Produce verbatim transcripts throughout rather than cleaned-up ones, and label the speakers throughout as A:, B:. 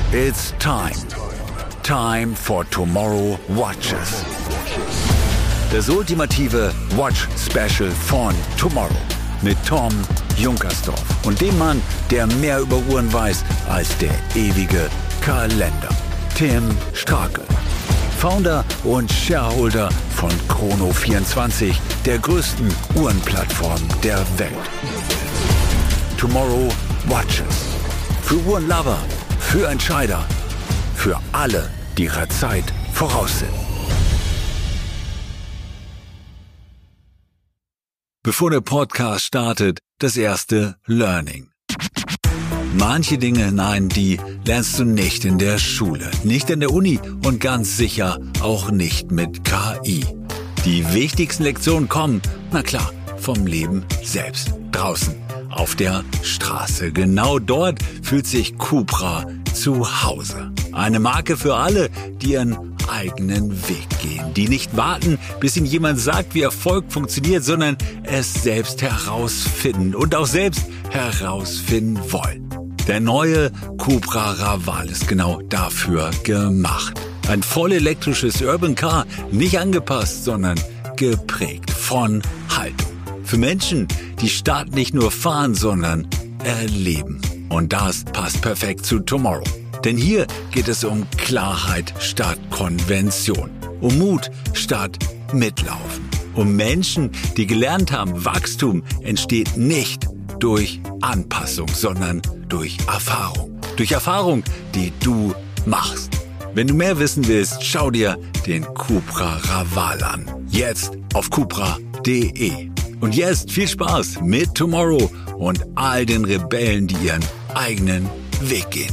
A: It's time. Time for Tomorrow Watches. Das ultimative Watch-Special von Tomorrow mit Tom Junkersdorf und dem Mann, der mehr über Uhren weiß als der ewige Kalender. Tim Strake, Founder und Shareholder von Chrono vierundzwanzig, der größten Uhrenplattform der Welt. Tomorrow Watches. Für Uhrenlover, für Entscheider, für alle, die ihrer Zeit voraus sind. Bevor der Podcast startet, das erste Learning. Manche Dinge, nein, die lernst du nicht in der Schule, nicht in der Uni und ganz sicher auch nicht mit K I. Die wichtigsten Lektionen kommen, na klar, vom Leben selbst, draußen, auf der Straße. Genau dort fühlt sich Cupra zu Hause. Eine Marke für alle, die ihren eigenen Weg gehen, die nicht warten, bis ihnen jemand sagt, wie Erfolg funktioniert, sondern es selbst herausfinden und auch selbst herausfinden wollen. Der neue Cupra Raval ist genau dafür gemacht. Ein voll elektrisches Urban Car, nicht angepasst, sondern geprägt von Haltung. Für Menschen, die Stadt nicht nur fahren, sondern erleben. Und das passt perfekt zu Tomorrow. Denn hier geht es um Klarheit statt Konvention, um Mut statt Mitlaufen, um Menschen, die gelernt haben, Wachstum entsteht nicht durch Anpassung, sondern durch Erfahrung. Durch Erfahrung, die du machst. Wenn du mehr wissen willst, schau dir den Cupra Raval an. Jetzt auf cupra punkt de. Und jetzt viel Spaß mit Tomorrow und all den Rebellen, die ihren eigenen Weg gehen.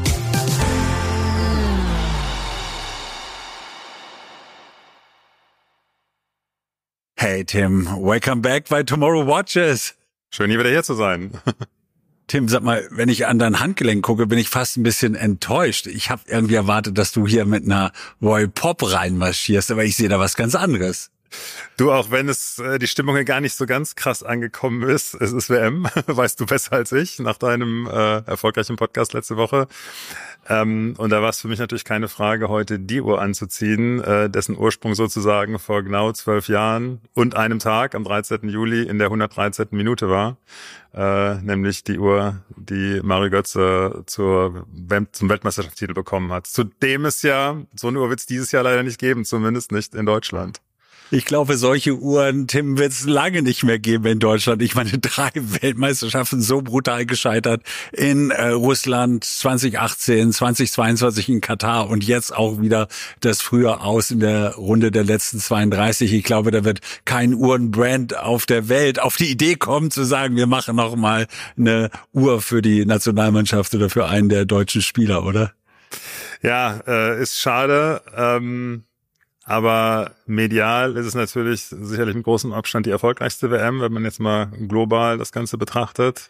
A: Hey Tim, welcome back bei Tomorrow Watches.
B: Schön, hier wieder hier zu sein.
A: Tim, sag mal, wenn ich an dein Handgelenk gucke, bin ich fast ein bisschen enttäuscht. Ich habe irgendwie erwartet, dass du hier mit einer Roy Pop reinmarschierst, aber ich sehe da was ganz anderes.
B: Du, auch wenn es äh, die Stimmung hier gar nicht so ganz krass angekommen ist, es ist W M, weißt du besser als ich, nach deinem äh, erfolgreichen Podcast letzte Woche. Ähm, und da war es für mich natürlich keine Frage, heute die Uhr anzuziehen, äh, dessen Ursprung sozusagen vor genau zwölf Jahren und einem Tag am dreizehnten Juli in der hundertdreizehnten Minute war. Äh, nämlich die Uhr, die Mario Götze zur, zum Weltmeisterschaftstitel bekommen hat. Zudem es ja, so eine Uhr wird es dieses Jahr leider nicht geben, zumindest nicht in Deutschland.
A: Ich glaube, solche Uhren, Tim, wird es lange nicht mehr geben in Deutschland. Ich meine, drei Weltmeisterschaften so brutal gescheitert in äh, Russland zwanzig achtzehn, zwanzig zweiundzwanzig in Katar und jetzt auch wieder das früher aus in der Runde der letzten zweiunddreißig. Ich glaube, da wird kein Uhrenbrand auf der Welt auf die Idee kommen zu sagen, wir machen noch mal eine Uhr für die Nationalmannschaft oder für einen der deutschen Spieler, oder?
B: Ja, äh, ist schade. Ähm Aber medial ist es natürlich sicherlich mit großem Abstand die erfolgreichste W M, wenn man jetzt mal global das Ganze betrachtet.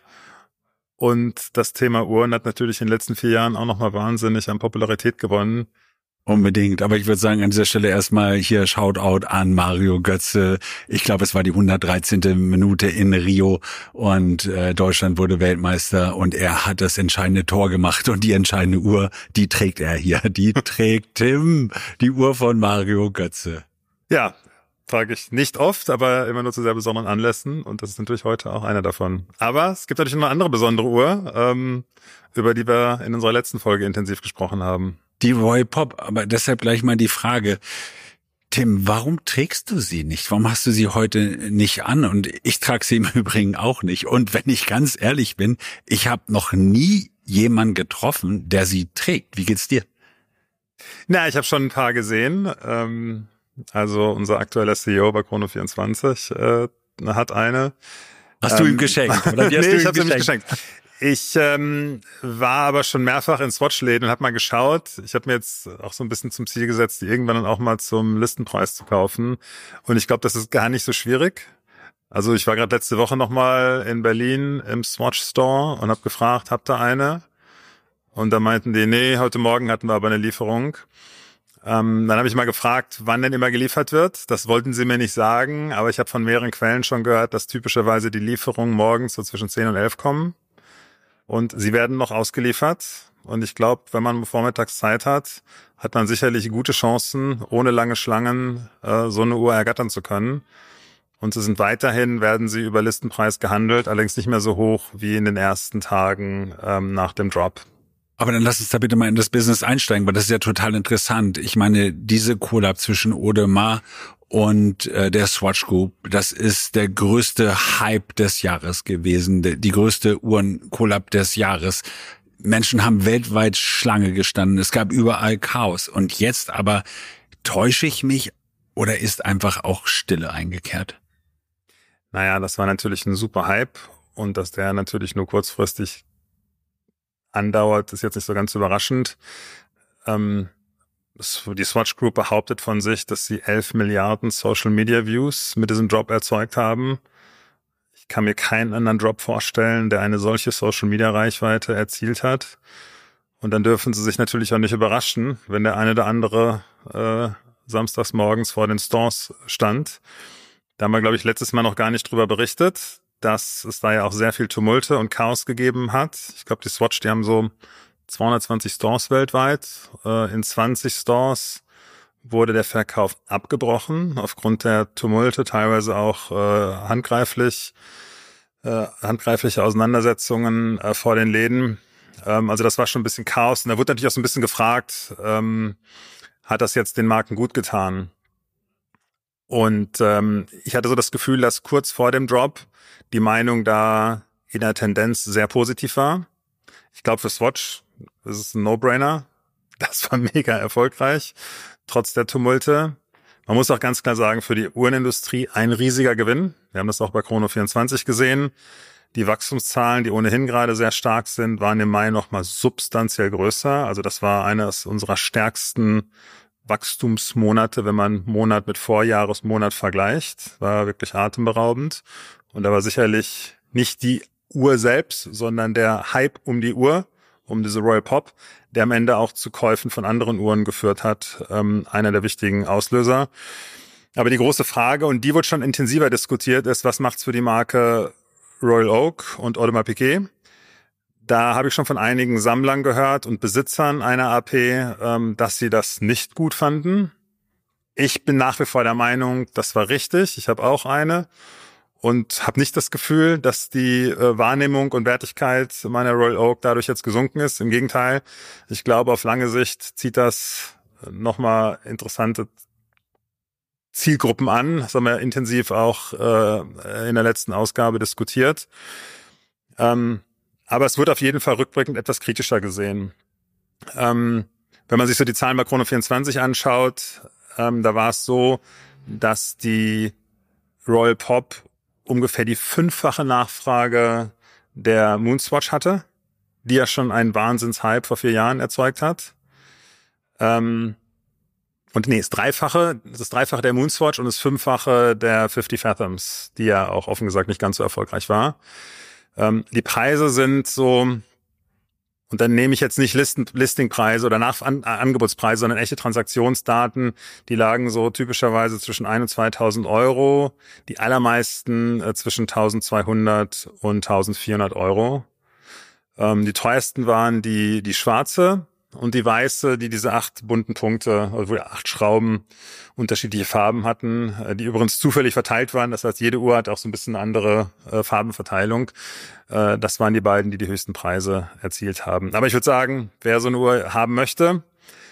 B: Und das Thema Uhren hat natürlich in den letzten vier Jahren auch nochmal wahnsinnig an Popularität gewonnen.
A: Unbedingt, aber ich würde sagen, an dieser Stelle erstmal hier Shoutout an Mario Götze. Ich glaube, es war die hundertdreizehnte Minute in Rio und äh, Deutschland wurde Weltmeister und er hat das entscheidende Tor gemacht und die entscheidende Uhr, die trägt er hier. Die trägt Tim, die Uhr von Mario Götze.
B: Ja, trage ich nicht oft, aber immer nur zu sehr besonderen Anlässen und das ist natürlich heute auch einer davon. Aber es gibt natürlich noch eine andere besondere Uhr, ähm, über die wir in unserer letzten Folge intensiv gesprochen haben.
A: Die Roy Pop, aber deshalb gleich mal die Frage, Tim, warum trägst du sie nicht? Warum hast du sie heute nicht an? Und ich trage sie im Übrigen auch nicht. Und wenn ich ganz ehrlich bin, ich habe noch nie jemanden getroffen, der sie trägt. Wie geht's dir?
B: Na, ich habe schon ein paar gesehen. Ähm, also unser aktueller C E O bei Chrono vierundzwanzig äh, hat eine.
A: Hast du ihm geschenkt? Oder die hast
B: nee,
A: du ihm
B: ich habe sie nicht
A: geschenkt.
B: geschenkt. Ich ähm, war aber schon mehrfach in Swatch-Läden und habe mal geschaut. Ich habe mir jetzt auch so ein bisschen zum Ziel gesetzt, die irgendwann dann auch mal zum Listenpreis zu kaufen. Und ich glaube, das ist gar nicht so schwierig. Also ich war gerade letzte Woche nochmal in Berlin im Swatch-Store und habe gefragt, habt ihr eine? Und da meinten die, nee, heute Morgen hatten wir aber eine Lieferung. Ähm, dann habe ich mal gefragt, wann denn immer geliefert wird. Das wollten sie mir nicht sagen, aber ich habe von mehreren Quellen schon gehört, dass typischerweise die Lieferungen morgens so zwischen zehn und elf kommen. Und sie werden noch ausgeliefert. Und ich glaube, wenn man vormittags Zeit hat, hat man sicherlich gute Chancen, ohne lange Schlangen äh, so eine Uhr ergattern zu können. Und sie sind weiterhin, werden sie über Listenpreis gehandelt, allerdings nicht mehr so hoch wie in den ersten Tagen ähm, nach dem Drop.
A: Aber dann lass uns da bitte mal in das Business einsteigen, weil das ist ja total interessant. Ich meine, diese Collab zwischen Audemars und äh, der Swatch Group, das ist der größte Hype des Jahres gewesen, die größte Uhren-Collab des Jahres. Menschen haben weltweit Schlange gestanden, es gab überall Chaos. Und jetzt aber, täusche ich mich oder ist einfach auch Stille eingekehrt?
B: Naja, das war natürlich ein super Hype und dass der natürlich nur kurzfristig andauert, ist jetzt nicht so ganz überraschend. Ähm, die Swatch Group behauptet von sich, dass sie elf Milliarden Social Media Views mit diesem Drop erzeugt haben. Ich kann mir keinen anderen Drop vorstellen, der eine solche Social Media Reichweite erzielt hat. Und dann dürfen sie sich natürlich auch nicht überraschen, wenn der eine oder andere äh, samstags morgens vor den Stores stand. Da haben wir, glaube ich, letztes Mal noch gar nicht drüber berichtet, dass es da ja auch sehr viel Tumulte und Chaos gegeben hat. Ich glaube, die Swatch, die haben so zweihundertzwanzig Stores weltweit. Äh, in zwanzig Stores wurde der Verkauf abgebrochen aufgrund der Tumulte, teilweise auch äh, handgreiflich, äh, handgreifliche Auseinandersetzungen äh, vor den Läden. Ähm, also das war schon ein bisschen Chaos. Und da wurde natürlich auch so ein bisschen gefragt, ähm, hat das jetzt den Marken gut getan? Und ähm, ich hatte so das Gefühl, dass kurz vor dem Drop die Meinung da in der Tendenz sehr positiv war. Ich glaube, für Swatch ist es ein No-Brainer. Das war mega erfolgreich, trotz der Tumulte. Man muss auch ganz klar sagen, für die Uhrenindustrie ein riesiger Gewinn. Wir haben das auch bei Chrono vierundzwanzig gesehen. Die Wachstumszahlen, die ohnehin gerade sehr stark sind, waren im Mai nochmal substanziell größer. Also das war eines unserer stärksten Wachstumsmonate, wenn man Monat mit Vorjahresmonat vergleicht. War wirklich atemberaubend. Und da war sicherlich nicht die Uhr selbst, sondern der Hype um die Uhr, um diese Royal Pop, der am Ende auch zu Käufen von anderen Uhren geführt hat, ähm, einer der wichtigen Auslöser. Aber die große Frage, und die wird schon intensiver diskutiert, ist, was macht's für die Marke Royal Oak und Audemars Piguet? Da habe ich schon von einigen Sammlern gehört und Besitzern einer A P, ähm, dass sie das nicht gut fanden. Ich bin nach wie vor der Meinung, das war richtig. Ich habe auch eine und habe nicht das Gefühl, dass die äh, Wahrnehmung und Wertigkeit meiner Royal Oak dadurch jetzt gesunken ist. Im Gegenteil, ich glaube, auf lange Sicht zieht das nochmal interessante Zielgruppen an. Das haben wir intensiv auch äh, in der letzten Ausgabe diskutiert. Ähm, Aber es wird auf jeden Fall rückblickend etwas kritischer gesehen. Ähm, wenn man sich so die Zahlen bei Chrono vierundzwanzig anschaut, ähm, da war es so, dass die Royal Pop ungefähr die fünffache Nachfrage der Moonswatch hatte, die ja schon einen Wahnsinnshype vor vier Jahren erzeugt hat. Ähm, und nee, das Dreifache, das Dreifache der Moonswatch und das Fünffache der fifty Fathoms, die ja auch offen gesagt nicht ganz so erfolgreich war. Ähm, die Preise sind so, und dann nehme ich jetzt nicht Listen, Listingpreise oder Nach An Angebotspreise, sondern echte Transaktionsdaten, die lagen so typischerweise zwischen ein und zweitausend Euro, die allermeisten äh, zwischen eintausendzweihundert und eintausendvierhundert Euro. Ähm, die teuersten waren die die schwarze und die weiße, die diese acht bunten Punkte, also acht Schrauben unterschiedliche Farben hatten, die übrigens zufällig verteilt waren. Das heißt, jede Uhr hat auch so ein bisschen eine andere äh, Farbenverteilung. Äh, das waren die beiden, die die höchsten Preise erzielt haben. Aber ich würde sagen, wer so eine Uhr haben möchte,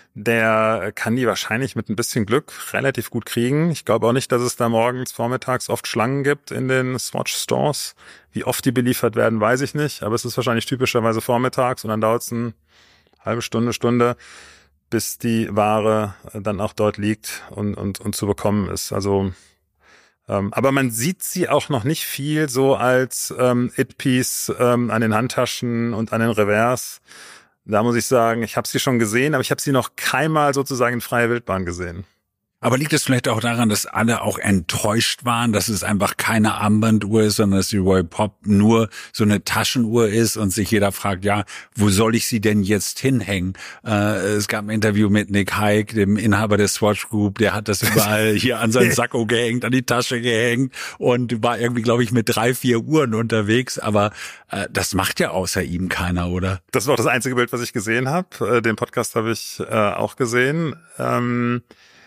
B: der kann die wahrscheinlich mit ein bisschen Glück relativ gut kriegen. Ich glaube auch nicht, dass es da morgens, vormittags oft Schlangen gibt in den Swatch-Stores. Wie oft die beliefert werden, weiß ich nicht. Aber es ist wahrscheinlich typischerweise vormittags und dann dauert es eine halbe Stunde, Stunde, bis die Ware dann auch dort liegt und, und, und zu bekommen ist. Also, ähm, aber man sieht sie auch noch nicht viel so als ähm, It-Piece ähm, an den Handtaschen und an den Revers. Da muss ich sagen, ich habe sie schon gesehen, aber ich habe sie noch keinmal sozusagen in freier Wildbahn gesehen.
A: Aber liegt es vielleicht auch daran, dass alle auch enttäuscht waren, dass es einfach keine Armbanduhr ist, sondern dass die Royal Pop nur so eine Taschenuhr ist und sich jeder fragt, ja, wo soll ich sie denn jetzt hinhängen? Äh, es gab ein Interview mit Nick Haig, dem Inhaber der Swatch Group, der hat das überall hier an seinen Sakko gehängt, an die Tasche gehängt und war irgendwie, glaube ich, mit drei, vier Uhren unterwegs. Aber äh, das macht ja außer ihm keiner, oder?
B: Das war auch das einzige Bild, was ich gesehen habe. Äh, den Podcast habe ich äh, auch gesehen. Ähm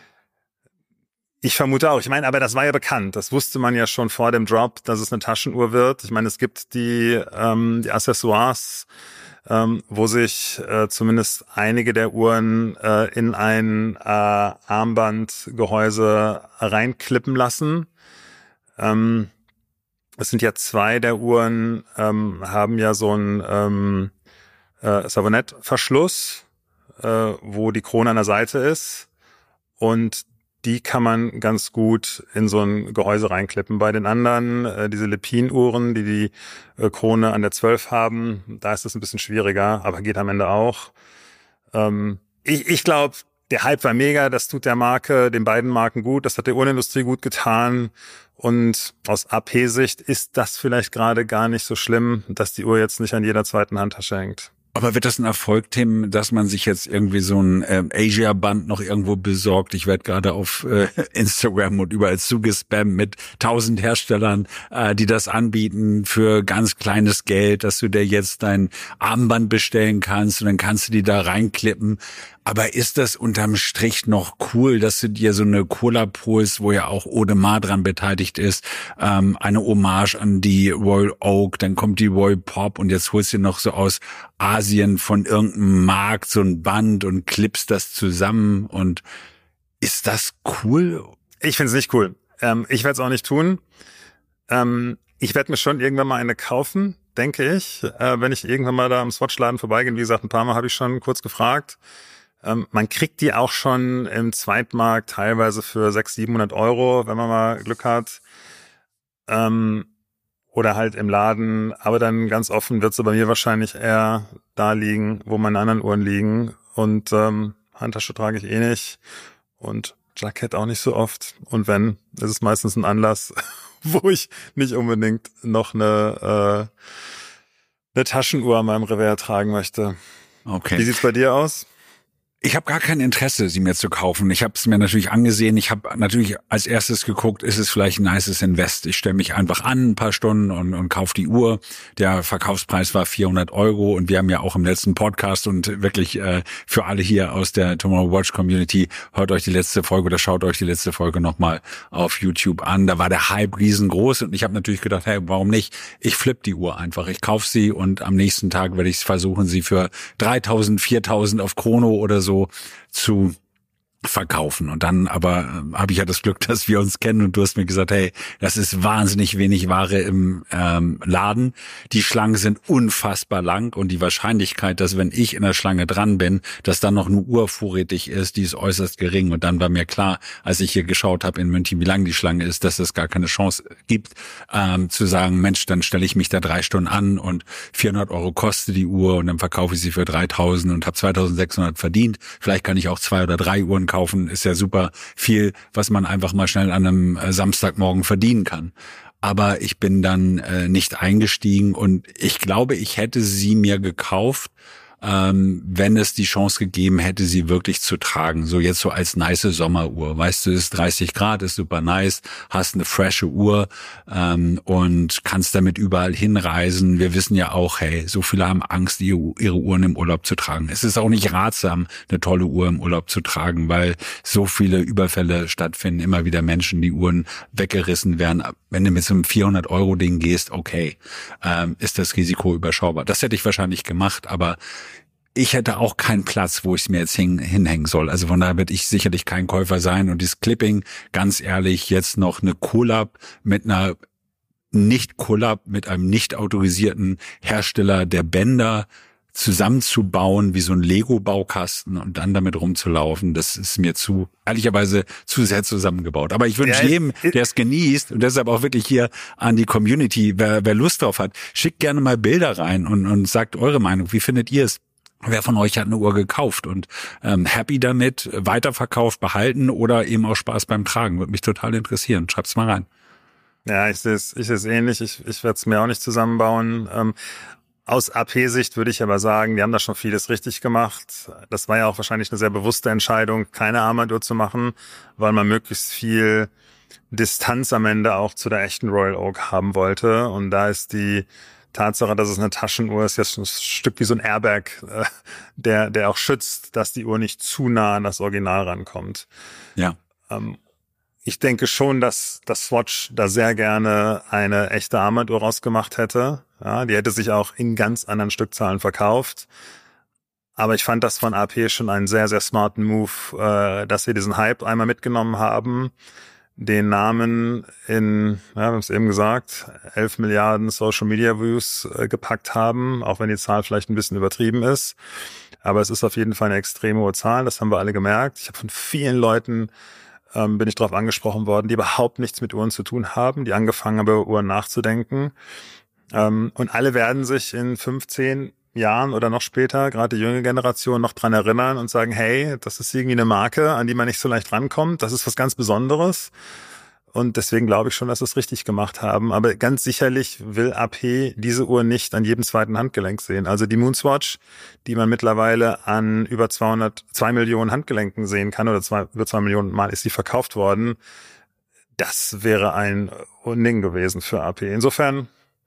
B: Ich vermute auch. Ich meine, aber das war ja bekannt. Das wusste man ja schon vor dem Drop, dass es eine Taschenuhr wird. Ich meine, es gibt die ähm, die Accessoires, ähm, wo sich äh, zumindest einige der Uhren äh, in ein äh, Armbandgehäuse reinklippen lassen. Ähm, es sind ja zwei der Uhren, ähm, haben ja so einen ähm, äh, Savonette-Verschluss, äh, wo die Krone an der Seite ist. Und die kann man ganz gut in so ein Gehäuse reinklippen. Bei den anderen, äh, diese Lepin-Uhren, die die äh, Krone an der zwölf haben, da ist das ein bisschen schwieriger, aber geht am Ende auch. Ähm, ich ich glaube, der Hype war mega, das tut der Marke, den beiden Marken gut, das hat der Uhrenindustrie gut getan. Und aus A P-Sicht ist das vielleicht gerade gar nicht so schlimm, dass die Uhr jetzt nicht an jeder zweiten Handtasche hängt.
A: Aber wird das ein Erfolg, Tim, dass man sich jetzt irgendwie so ein äh, Asia-Band noch irgendwo besorgt? Ich werde gerade auf äh, Instagram und überall zugespammt mit tausend Herstellern, äh, die das anbieten für ganz kleines Geld, dass du dir jetzt dein Armband bestellen kannst und dann kannst du die da reinklippen. Aber ist das unterm Strich noch cool, dass du dir so eine Cola Puls, wo ja auch Audemars dran beteiligt ist, ähm, eine Hommage an die Royal Oak, dann kommt die Royal Pop und jetzt holst du noch so aus Asien von irgendeinem Markt so ein Band und klippst das zusammen und ist das cool?
B: Ich find's nicht cool. Ähm, ich werde es auch nicht tun. Ähm, ich werde mir schon irgendwann mal eine kaufen, denke ich, äh, wenn ich irgendwann mal da am Swatch-Laden vorbeigehe. Wie gesagt, ein paar Mal habe ich schon kurz gefragt. Ähm, man kriegt die auch schon im Zweitmarkt teilweise für sechshundert, siebenhundert Euro, wenn man mal Glück hat. Ähm, oder halt im Laden. Aber dann ganz offen wird sie bei mir wahrscheinlich eher da liegen, wo meine anderen Uhren liegen. Und ähm, Handtasche trage ich eh nicht. Und Jackett auch nicht so oft. Und wenn, ist es meistens ein Anlass, wo ich nicht unbedingt noch eine, äh, eine Taschenuhr an meinem Revers tragen möchte.
A: Okay.
B: Wie sieht's bei dir aus?
A: Ich habe gar kein Interesse, sie mir zu kaufen. Ich habe es mir natürlich angesehen. Ich habe natürlich als erstes geguckt, ist es vielleicht ein nices Invest. Ich stelle mich einfach an, ein paar Stunden und, und kaufe die Uhr. Der Verkaufspreis war vierhundert Euro und wir haben ja auch im letzten Podcast und wirklich äh, für alle hier aus der Tomorrow Watch Community, hört euch die letzte Folge oder schaut euch die letzte Folge nochmal auf YouTube an. Da war der Hype riesengroß und ich habe natürlich gedacht, hey, warum nicht? Ich flippe die Uhr einfach. Ich kaufe sie und am nächsten Tag werde ich versuchen, sie für dreitausend, viertausend auf Chrono oder so zu verkaufen. Und dann aber äh, habe ich ja das Glück, dass wir uns kennen und du hast mir gesagt, hey, das ist wahnsinnig wenig Ware im ähm, Laden. Die Schlangen sind unfassbar lang und die Wahrscheinlichkeit, dass wenn ich in der Schlange dran bin, dass dann noch eine Uhr vorrätig ist, die ist äußerst gering. Und dann war mir klar, als ich hier geschaut habe in München, wie lang die Schlange ist, dass es gar keine Chance gibt, ähm, zu sagen, Mensch, dann stelle ich mich da drei Stunden an und vierhundert Euro kostet die Uhr und dann verkaufe ich sie für dreitausend und habe zweitausendsechshundert verdient. Vielleicht kann ich auch zwei oder drei Uhren kaufen, ist ja super viel, was man einfach mal schnell an einem äh, Samstagmorgen verdienen kann. Aber ich bin dann äh, nicht eingestiegen und ich glaube, ich hätte sie mir gekauft, ähm, wenn es die Chance gegeben hätte, sie wirklich zu tragen. So jetzt so als nice Sommeruhr. Weißt du, es ist dreißig Grad, ist super nice, hast eine frische Uhr ähm, und kannst damit überall hinreisen. Wir wissen ja auch, hey, so viele haben Angst, ihre, ihre Uhren im Urlaub zu tragen. Es ist auch nicht ratsam, eine tolle Uhr im Urlaub zu tragen, weil so viele Überfälle stattfinden, immer wieder Menschen, die Uhren weggerissen werden. Wenn du mit so einem vierhundert Euro Ding gehst, okay, ähm, ist das Risiko überschaubar. Das hätte ich wahrscheinlich gemacht, aber ich hätte auch keinen Platz, wo ich es mir jetzt hin, hinhängen soll. Also von daher wird ich sicherlich kein Käufer sein. Und dieses Clipping, ganz ehrlich, jetzt noch eine Collab mit einer Nicht-Collab, mit einem nicht autorisierten Hersteller der Bänder zusammenzubauen, wie so ein Lego-Baukasten und dann damit rumzulaufen, das ist mir zu, ehrlicherweise, zu sehr zusammengebaut. Aber ich wünsche ja, jedem, der es genießt und deshalb auch wirklich hier an die Community, wer, wer Lust drauf hat, schickt gerne mal Bilder rein und, und sagt eure Meinung. Wie findet ihr es? wer von euch hat eine Uhr gekauft und ähm, happy damit, weiterverkauft, behalten oder eben auch Spaß beim Tragen? Würde mich total interessieren. Schreibt's mal rein.
B: Ja, ich sehe es ich sehe es ähnlich. Ich, ich werde es mir auch nicht zusammenbauen. Ähm, aus A P-Sicht würde ich aber sagen, die haben da schon vieles richtig gemacht. Das war ja auch wahrscheinlich eine sehr bewusste Entscheidung, keine Armbanduhr zu machen, weil man möglichst viel Distanz am Ende auch zu der echten Royal Oak haben wollte. Und da ist die Tatsache, dass es eine Taschenuhr ist, jetzt ein Stück wie so ein Airbag, äh, der der auch schützt, dass die Uhr nicht zu nah an das Original rankommt.
A: Ja.
B: Ähm, ich denke schon, dass das Swatch da sehr gerne eine echte Armbanduhr rausgemacht hätte. Ja, die hätte sich auch in ganz anderen Stückzahlen verkauft. Aber ich fand das von A P schon einen sehr, sehr smarten Move, äh, dass wir diesen Hype einmal mitgenommen haben, den Namen in, ja, wir haben es eben gesagt, elf Milliarden Social Media Views äh, gepackt haben, auch wenn die Zahl vielleicht ein bisschen übertrieben ist. Aber es ist auf jeden Fall eine extrem hohe Zahl, das haben wir alle gemerkt. Ich habe von vielen Leuten, ähm, bin ich darauf angesprochen worden, die überhaupt nichts mit Uhren zu tun haben, die angefangen haben, über Uhren nachzudenken. Ähm, und alle werden sich in fünfzehn Jahren oder noch später, gerade die junge Generation, noch dran erinnern und sagen, hey, das ist irgendwie eine Marke, an die man nicht so leicht rankommt. Das ist was ganz Besonderes. Und deswegen glaube ich schon, dass sie es richtig gemacht haben. Aber ganz sicherlich will A P diese Uhr nicht an jedem zweiten Handgelenk sehen. Also die Moonswatch, die man mittlerweile an über zweihundert, zwei Millionen Handgelenken sehen kann, oder zwei, über zwei Millionen Mal ist sie verkauft worden, das wäre ein Unding gewesen für A P. Insofern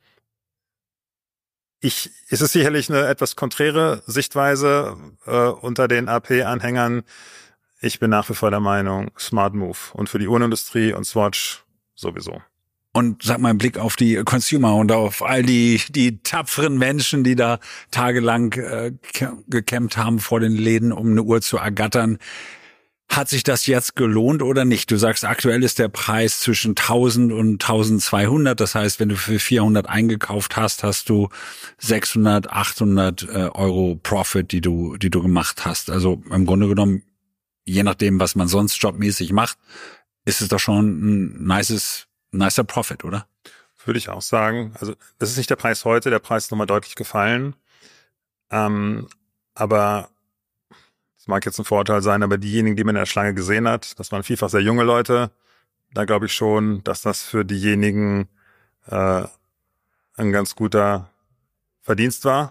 B: Ich, ist es sicherlich eine etwas konträre Sichtweise äh, unter den A P-Anhängern. Ich bin nach wie vor der Meinung, smart move. Und für die Uhrenindustrie und Swatch sowieso.
A: Und sag mal, im Blick auf die Consumer und auf all die die tapferen Menschen, die da tagelang äh, gekämpft haben vor den Läden, um eine Uhr zu ergattern. Hat sich das jetzt gelohnt oder nicht? Du sagst, aktuell ist der Preis zwischen tausend und tausendzweihundert. Das heißt, wenn du für vierhundert eingekauft hast, hast du sechshundert, achthundert äh, Euro Profit, die du, die du gemacht hast. Also im Grunde genommen, je nachdem, was man sonst jobmäßig macht, ist es doch schon ein nices, nicer Profit, oder?
B: Würde ich auch sagen. Also das ist nicht der Preis heute, der Preis ist nochmal deutlich gefallen. Ähm, aber das mag jetzt ein Vorteil sein, aber diejenigen, die man in der Schlange gesehen hat, das waren vielfach sehr junge Leute, da glaube ich schon, dass das für diejenigen äh, ein ganz guter Verdienst war.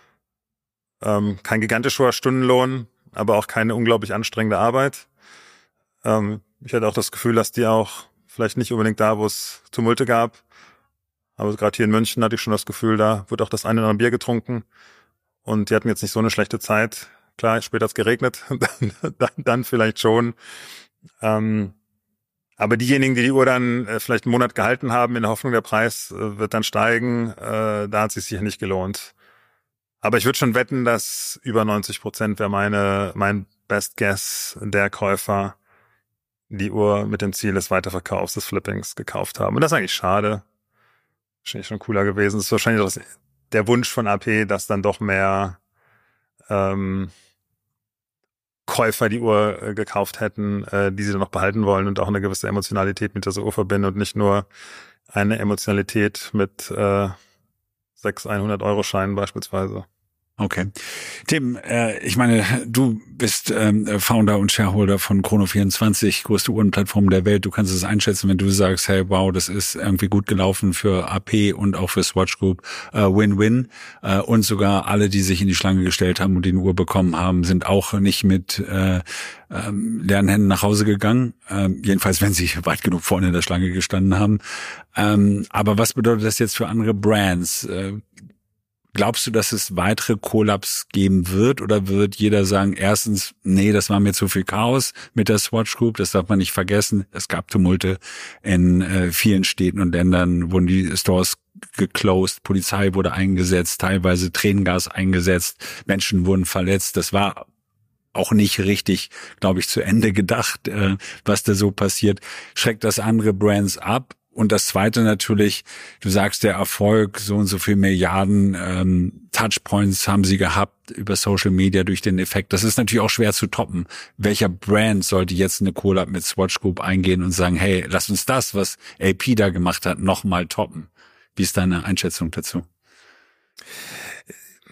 B: Ähm, kein gigantisch hoher Stundenlohn, aber auch keine unglaublich anstrengende Arbeit. Ähm, ich hatte auch das Gefühl, dass die auch vielleicht nicht unbedingt da, wo es Tumulte gab, aber gerade hier in München hatte ich schon das Gefühl, da wird auch das eine oder andere Bier getrunken und die hatten jetzt nicht so eine schlechte Zeit. Klar, später hat's geregnet, dann, dann, dann vielleicht schon. Ähm, aber diejenigen, die die Uhr dann äh, vielleicht einen Monat gehalten haben, in der Hoffnung, der Preis äh, wird dann steigen, äh, da hat es sich sicher nicht gelohnt. Aber ich würde schon wetten, dass über neunzig Prozent wäre meine mein Best Guess der Käufer die Uhr mit dem Ziel des Weiterverkaufs, des Flippings gekauft haben. Und das ist eigentlich schade. Wahrscheinlich schon cooler gewesen. Das ist wahrscheinlich das, der Wunsch von A P, dass dann doch mehr ähm, Käufer die Uhr äh, gekauft hätten, äh, die sie dann noch behalten wollen und auch eine gewisse Emotionalität mit dieser Uhr verbinden und nicht nur eine Emotionalität mit äh, sechs hundert-Euro-Scheinen beispielsweise.
A: Okay. Tim, äh, ich meine, du bist ähm, Founder und Shareholder von Chrono vierundzwanzig, größte Uhrenplattform der Welt. Du kannst es einschätzen, wenn du sagst, hey, wow, das ist irgendwie gut gelaufen für A P und auch für Swatch Group. Äh, Win-Win. Äh, und sogar alle, die sich in die Schlange gestellt haben und die eine Uhr bekommen haben, sind auch nicht mit äh, ähm, leeren Händen nach Hause gegangen. Ähm, jedenfalls, wenn sie weit genug vorne in der Schlange gestanden haben. Ähm, aber was bedeutet das jetzt für andere Brands? Äh, Glaubst du, dass es weitere Kollaps geben wird oder wird jeder sagen, erstens, nee, das war mir zu viel Chaos mit der Swatch Group, das darf man nicht vergessen. Es gab Tumulte in äh, vielen Städten und Ländern, wurden die Stores geclosed, Polizei wurde eingesetzt, teilweise Tränengas eingesetzt, Menschen wurden verletzt. Das war auch nicht richtig, glaube ich, zu Ende gedacht, äh, was da so passiert. Schreckt das andere Brands ab? Und das Zweite natürlich, du sagst, der Erfolg, so und so viel Milliarden ähm, Touchpoints haben sie gehabt über Social Media durch den Effekt. Das ist natürlich auch schwer zu toppen. Welcher Brand sollte jetzt eine Collab mit Swatch Group eingehen und sagen, hey, lass uns das, was A P da gemacht hat, nochmal toppen? Wie ist deine Einschätzung dazu?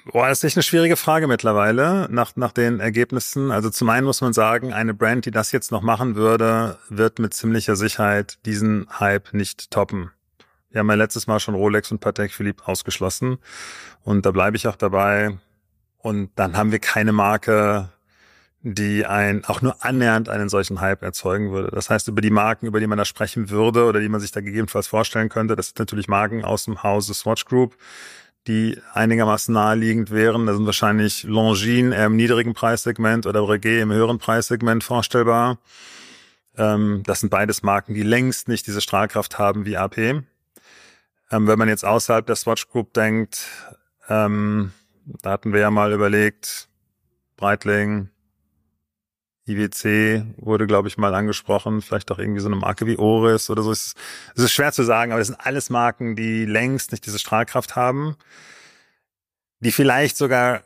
B: Boah, das ist echt eine schwierige Frage mittlerweile nach, nach den Ergebnissen. Also zum einen muss man sagen, eine Brand, die das jetzt noch machen würde, wird mit ziemlicher Sicherheit diesen Hype nicht toppen. Wir haben ja letztes Mal schon Rolex und Patek Philippe ausgeschlossen und da bleibe ich auch dabei. Und dann haben wir keine Marke, die ein auch nur annähernd einen solchen Hype erzeugen würde. Das heißt, über die Marken, über die man da sprechen würde oder die man sich da gegebenenfalls vorstellen könnte, das sind natürlich Marken aus dem Hause Swatch Group, die einigermaßen naheliegend wären. Da sind wahrscheinlich Longines eher im niedrigen Preissegment oder Breguet im höheren Preissegment vorstellbar. Ähm, das sind beides Marken, die längst nicht diese Strahlkraft haben wie A P. Ähm, wenn man jetzt außerhalb der Swatch Group denkt, ähm, da hatten wir ja mal überlegt, Breitling, I W C wurde, glaube ich, mal angesprochen, vielleicht auch irgendwie so eine Marke wie Oris oder so. Es ist, es ist schwer zu sagen, aber das sind alles Marken, die längst nicht diese Strahlkraft haben, die vielleicht sogar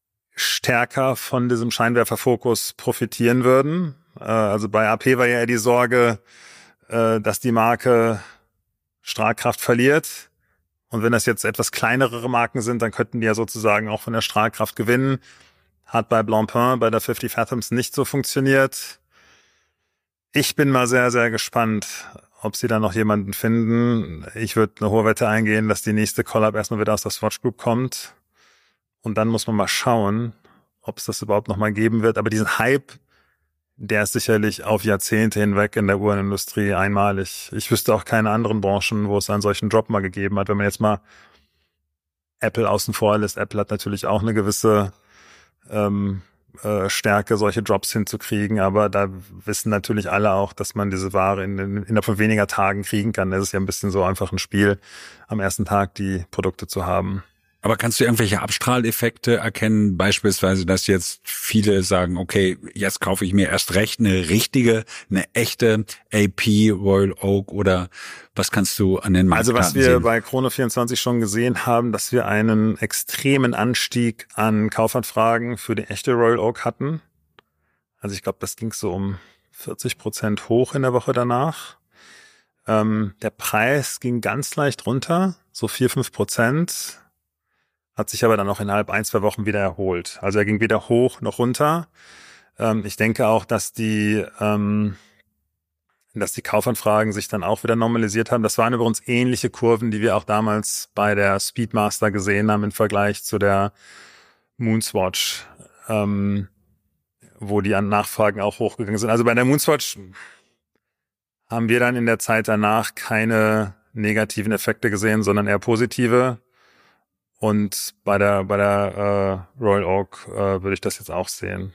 B: stärker von diesem Scheinwerferfokus profitieren würden. Also bei A P war ja eher die Sorge, dass die Marke Strahlkraft verliert. Und wenn das jetzt etwas kleinere Marken sind, dann könnten die ja sozusagen auch von der Strahlkraft gewinnen. Hat bei Blancpain, bei der fifty Fathoms nicht so funktioniert. Ich bin mal sehr, sehr gespannt, ob sie da noch jemanden finden. Ich würde eine hohe Wette eingehen, dass die nächste Collab erstmal wieder aus der Swatch Group kommt. Und dann muss man mal schauen, ob es das überhaupt noch mal geben wird. Aber diesen Hype, der ist sicherlich auf Jahrzehnte hinweg in der Uhrenindustrie einmalig. Ich wüsste auch keine anderen Branchen, wo es einen solchen Drop mal gegeben hat. Wenn man jetzt mal Apple außen vor lässt, Apple hat natürlich auch eine gewisse ähm, äh, Stärke, solche Drops hinzukriegen, aber da wissen natürlich alle auch, dass man diese Ware in, in, innerhalb von weniger Tagen kriegen kann. Das ist ja ein bisschen so einfach ein Spiel, am ersten Tag die Produkte zu haben.
A: Aber kannst du irgendwelche Abstrahleffekte erkennen? Beispielsweise, dass jetzt viele sagen, okay, jetzt kaufe ich mir erst recht eine richtige, eine echte A P Royal Oak, oder was kannst du an den Marktdaten
B: sehen? Also was wir
A: sehen?
B: bei Chrono vierundzwanzig schon gesehen haben, dass wir einen extremen Anstieg an Kaufanfragen für die echte Royal Oak hatten. Also ich glaube, das ging so um vierzig Prozent hoch in der Woche danach. Ähm, der Preis ging ganz leicht runter, so vier, fünf Prozent. Hat sich aber dann auch innerhalb ein, zwei Wochen wieder erholt. Also er ging weder hoch noch runter. Ähm, ich denke auch, dass die, ähm, dass die Kaufanfragen sich dann auch wieder normalisiert haben. Das waren übrigens ähnliche Kurven, die wir auch damals bei der Speedmaster gesehen haben im Vergleich zu der Moonswatch, ähm, wo die Nachfragen auch hochgegangen sind. Also bei der Moonswatch haben wir dann in der Zeit danach keine negativen Effekte gesehen, sondern eher positive. Und bei der bei der äh, Royal Oak äh, würde ich das jetzt auch sehen.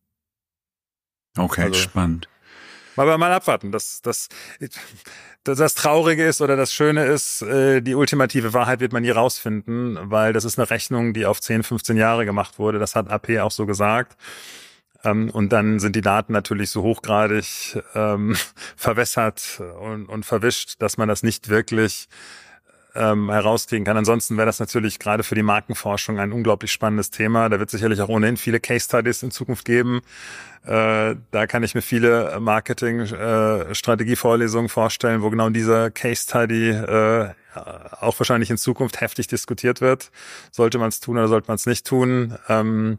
A: Okay, also, spannend.
B: Aber mal abwarten. Das, das, das, das Traurige ist oder das Schöne ist, äh, die ultimative Wahrheit wird man nie rausfinden, weil das ist eine Rechnung, die auf zehn, fünfzehn Jahre gemacht wurde. Das hat A P auch so gesagt. Ähm, und dann sind die Daten natürlich so hochgradig ähm, verwässert und, und verwischt, dass man das nicht wirklich Ähm, herauskriegen kann. Ansonsten wäre das natürlich gerade für die Markenforschung ein unglaublich spannendes Thema. Da wird sicherlich auch ohnehin viele Case Studies in Zukunft geben. Äh, da kann ich mir viele Marketing-Strategievorlesungen äh, vorstellen, wo genau dieser Case Study äh, auch wahrscheinlich in Zukunft heftig diskutiert wird. Sollte man es tun oder sollte man es nicht tun? Ähm,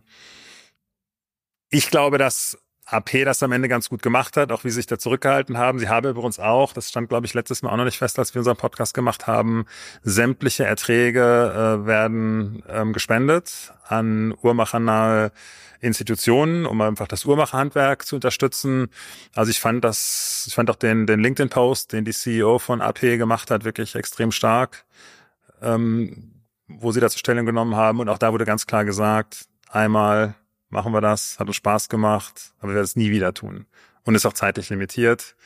B: ich glaube, dass A P das am Ende ganz gut gemacht hat, auch wie sie sich da zurückgehalten haben. Sie haben übrigens auch, das stand, glaube ich, letztes Mal auch noch nicht fest, als wir unseren Podcast gemacht haben, sämtliche Erträge äh, werden ähm, gespendet an uhrmachernahe Institutionen, um einfach das Uhrmacherhandwerk zu unterstützen. Also ich fand das, ich fand auch den, den LinkedIn-Post, den die C E O von A P gemacht hat, wirklich extrem stark, ähm, wo sie dazu Stellung genommen haben. Und auch da wurde ganz klar gesagt, einmal machen wir das, hat uns Spaß gemacht, aber wir werden es nie wieder tun. Und ist auch zeitlich limitiert.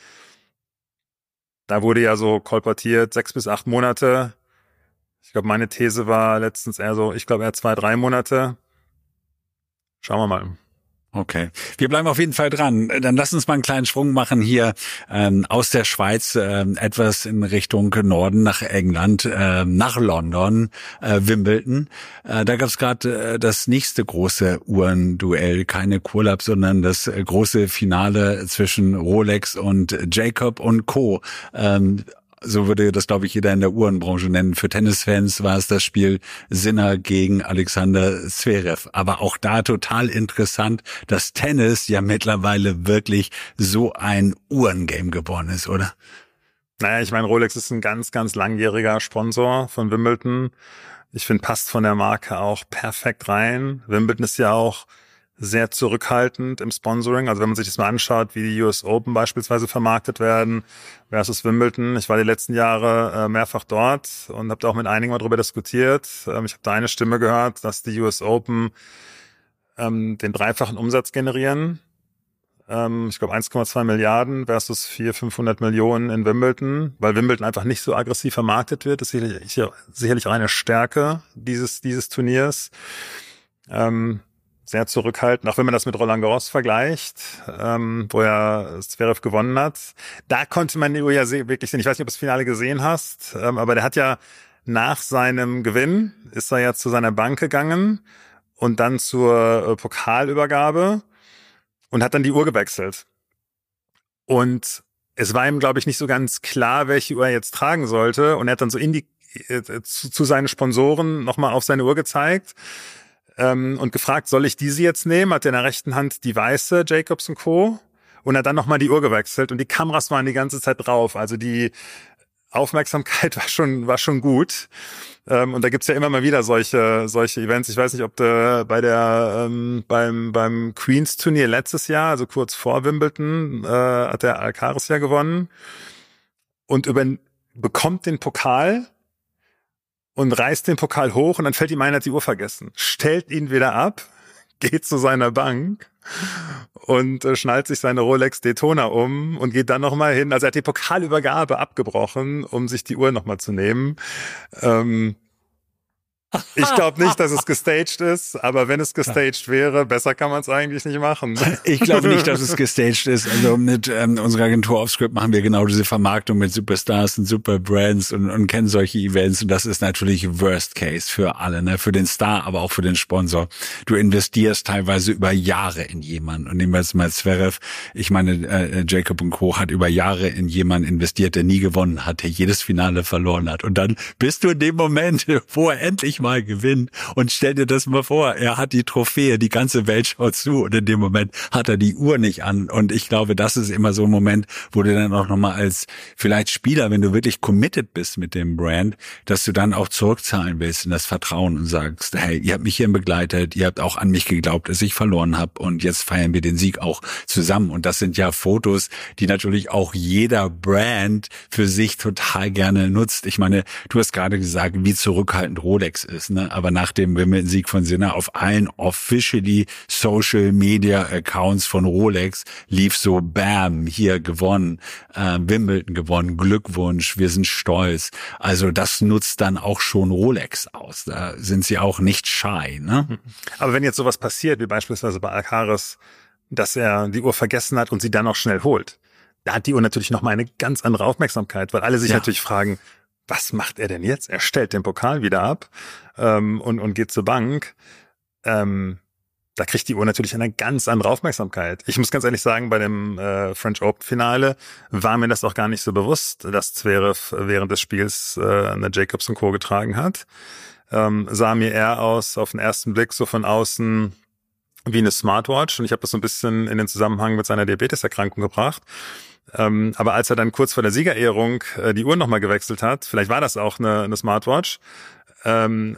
B: Da wurde ja so kolportiert, sechs bis acht Monate. Ich glaube, meine These war letztens eher so, ich glaube eher zwei, drei Monate. Schauen wir mal.
A: Okay, wir bleiben auf jeden Fall dran. Dann lass uns mal einen kleinen Schwung machen hier ähm, aus der Schweiz, ähm, etwas in Richtung Norden nach England, ähm, nach London, äh, Wimbledon. Äh, da gab es gerade äh, das nächste große Uhrenduell, keine Collab, sondern das äh, große Finale zwischen Rolex und Jacob und Co. Ähm, so würde das, glaube ich, jeder in der Uhrenbranche nennen. Für Tennisfans war es das Spiel Sinner gegen Alexander Zverev. Aber auch da total interessant, dass Tennis ja mittlerweile wirklich so ein Uhrengame geworden ist, oder?
B: Naja, ich meine, Rolex ist ein ganz, ganz langjähriger Sponsor von Wimbledon. Ich finde, passt von der Marke auch perfekt rein. Wimbledon ist ja auch sehr zurückhaltend im Sponsoring. Also wenn man sich das mal anschaut, wie die U S Open beispielsweise vermarktet werden versus Wimbledon. Ich war die letzten Jahre äh, mehrfach dort und habe da auch mit einigen mal drüber diskutiert. Ähm, ich habe da eine Stimme gehört, dass die U S Open ähm, den dreifachen Umsatz generieren. Ähm, ich glaube eins Komma zwei Milliarden versus vierhundert, fünfhundert Millionen in Wimbledon, weil Wimbledon einfach nicht so aggressiv vermarktet wird. Das ist sicherlich, sicherlich eine Stärke dieses, dieses Turniers. Ähm, sehr zurückhaltend, auch wenn man das mit Roland Garros vergleicht, ähm, wo ja Zverev gewonnen hat. Da konnte man die Uhr ja wirklich sehen. Ich weiß nicht, ob du das Finale gesehen hast, ähm, aber der hat ja nach seinem Gewinn, ist er ja zu seiner Bank gegangen und dann zur äh, Pokalübergabe und hat dann die Uhr gewechselt. Und es war ihm, glaube ich, nicht so ganz klar, welche Uhr er jetzt tragen sollte. Und er hat dann so in die, äh, zu, zu seinen Sponsoren nochmal auf seine Uhr gezeigt und gefragt, soll ich diese jetzt nehmen? Hat er in der rechten Hand die weiße Jacobs und Co. Und hat dann nochmal die Uhr gewechselt und die Kameras waren die ganze Zeit drauf. Also die Aufmerksamkeit war schon war schon gut. Und da gibt's ja immer mal wieder solche solche Events. Ich weiß nicht, ob du bei der ähm, beim beim Queens Turnier letztes Jahr, also kurz vor Wimbledon, äh, hat der Alcaraz ja gewonnen und über bekommt den Pokal und reißt den Pokal hoch und dann fällt ihm ein, hat die Uhr vergessen. Stellt ihn wieder ab, geht zu seiner Bank und äh, schnallt sich seine Rolex Daytona um und geht dann nochmal hin. Also er hat die Pokalübergabe abgebrochen, um sich die Uhr nochmal zu nehmen. Ähm, Ich glaube nicht, dass es gestaged ist, aber wenn es gestaged wäre, besser kann man es eigentlich nicht machen.
A: Ich glaube nicht, dass es gestaged ist. Also mit ähm, unserer Agentur Offscript machen wir genau diese Vermarktung mit Superstars und Superbrands und, und kennen solche Events. Und das ist natürlich Worst Case für alle, ne? Für den Star, aber auch für den Sponsor. Du investierst teilweise über Jahre in jemanden. Und nehmen wir jetzt mal Zverev. Ich meine, äh, Jacob und Co. hat über Jahre in jemanden investiert, der nie gewonnen hat, der jedes Finale verloren hat. Und dann bist du in dem Moment, wo er endlich mal gewinnt. Und stell dir das mal vor, er hat die Trophäe, die ganze Welt schaut zu und in dem Moment hat er die Uhr nicht an. Und ich glaube, das ist immer so ein Moment, wo du dann auch nochmal als vielleicht Spieler, wenn du wirklich committed bist mit dem Brand, dass du dann auch zurückzahlen willst in das Vertrauen und sagst, hey, ihr habt mich hier begleitet, ihr habt auch an mich geglaubt, dass ich verloren habe und jetzt feiern wir den Sieg auch zusammen. Und das sind ja Fotos, die natürlich auch jeder Brand für sich total gerne nutzt. Ich meine, du hast gerade gesagt, wie zurückhaltend Rolex ist, ne? Aber nach dem Wimbledon-Sieg von Sinner auf allen officially Social Media Accounts von Rolex lief so, bam, hier gewonnen, äh, Wimbledon gewonnen, Glückwunsch, wir sind stolz. Also das nutzt dann auch schon Rolex aus. Da sind sie auch nicht shy, ne?
B: Aber wenn jetzt sowas passiert, wie beispielsweise bei Alcaraz, dass er die Uhr vergessen hat und sie dann auch schnell holt, da hat die Uhr natürlich nochmal eine ganz andere Aufmerksamkeit, weil alle sich ja. natürlich fragen, was macht er denn jetzt? Er stellt den Pokal wieder ab ähm, und, und geht zur Bank. Ähm, da kriegt die Uhr natürlich eine ganz andere Aufmerksamkeit. Ich muss ganz ehrlich sagen, bei dem äh, French Open Finale war mir das auch gar nicht so bewusst, dass Zverev während des Spiels äh, eine Jacobs und Co. getragen hat. Ähm, sah mir eher aus, auf den ersten Blick so von außen wie eine Smartwatch. Und ich habe das so ein bisschen in den Zusammenhang mit seiner Diabeteserkrankung gebracht. Ähm, aber als er dann kurz vor der Siegerehrung äh, die Uhr nochmal gewechselt hat, vielleicht war das auch eine, eine Smartwatch, ähm,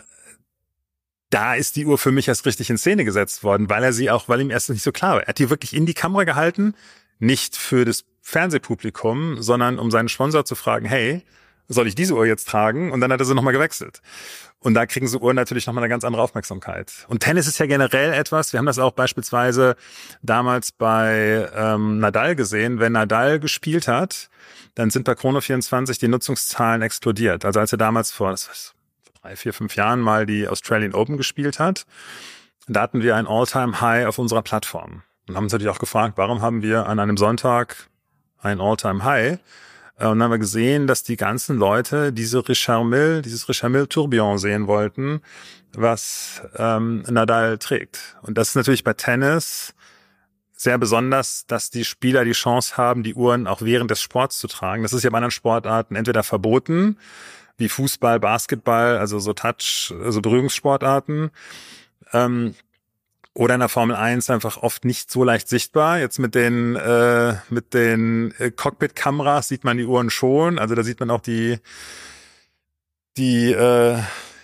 B: da ist die Uhr für mich erst richtig in Szene gesetzt worden, weil er sie auch, weil ihm erst nicht so klar war. Er hat die wirklich in die Kamera gehalten, nicht für das Fernsehpublikum, sondern um seinen Sponsor zu fragen, hey, soll ich diese Uhr jetzt tragen? Und dann hat er sie nochmal gewechselt. Und da kriegen so Uhren natürlich nochmal eine ganz andere Aufmerksamkeit. Und Tennis ist ja generell etwas, wir haben das auch beispielsweise damals bei ähm, Nadal gesehen, wenn Nadal gespielt hat, dann sind bei Chrono vierundzwanzig die Nutzungszahlen explodiert. Also als er damals vor, das was, drei, vier, fünf Jahren mal die Australian Open gespielt hat, da hatten wir ein All-Time-High auf unserer Plattform. Und haben uns natürlich auch gefragt, warum haben wir an einem Sonntag ein All-Time-High? Und dann haben wir gesehen, dass die ganzen Leute diese Richard Mille, dieses Richard Mille Tourbillon sehen wollten, was ähm, Nadal trägt. Und das ist natürlich bei Tennis sehr besonders, dass die Spieler die Chance haben, die Uhren auch während des Sports zu tragen. Das ist ja bei anderen Sportarten entweder verboten, wie Fußball, Basketball, also so Touch, also Berührungssportarten, ähm, oder in der Formel eins einfach oft nicht so leicht sichtbar. Jetzt mit den äh, mit den äh, Cockpit-Kameras sieht man die Uhren schon. Also da sieht man auch die die äh,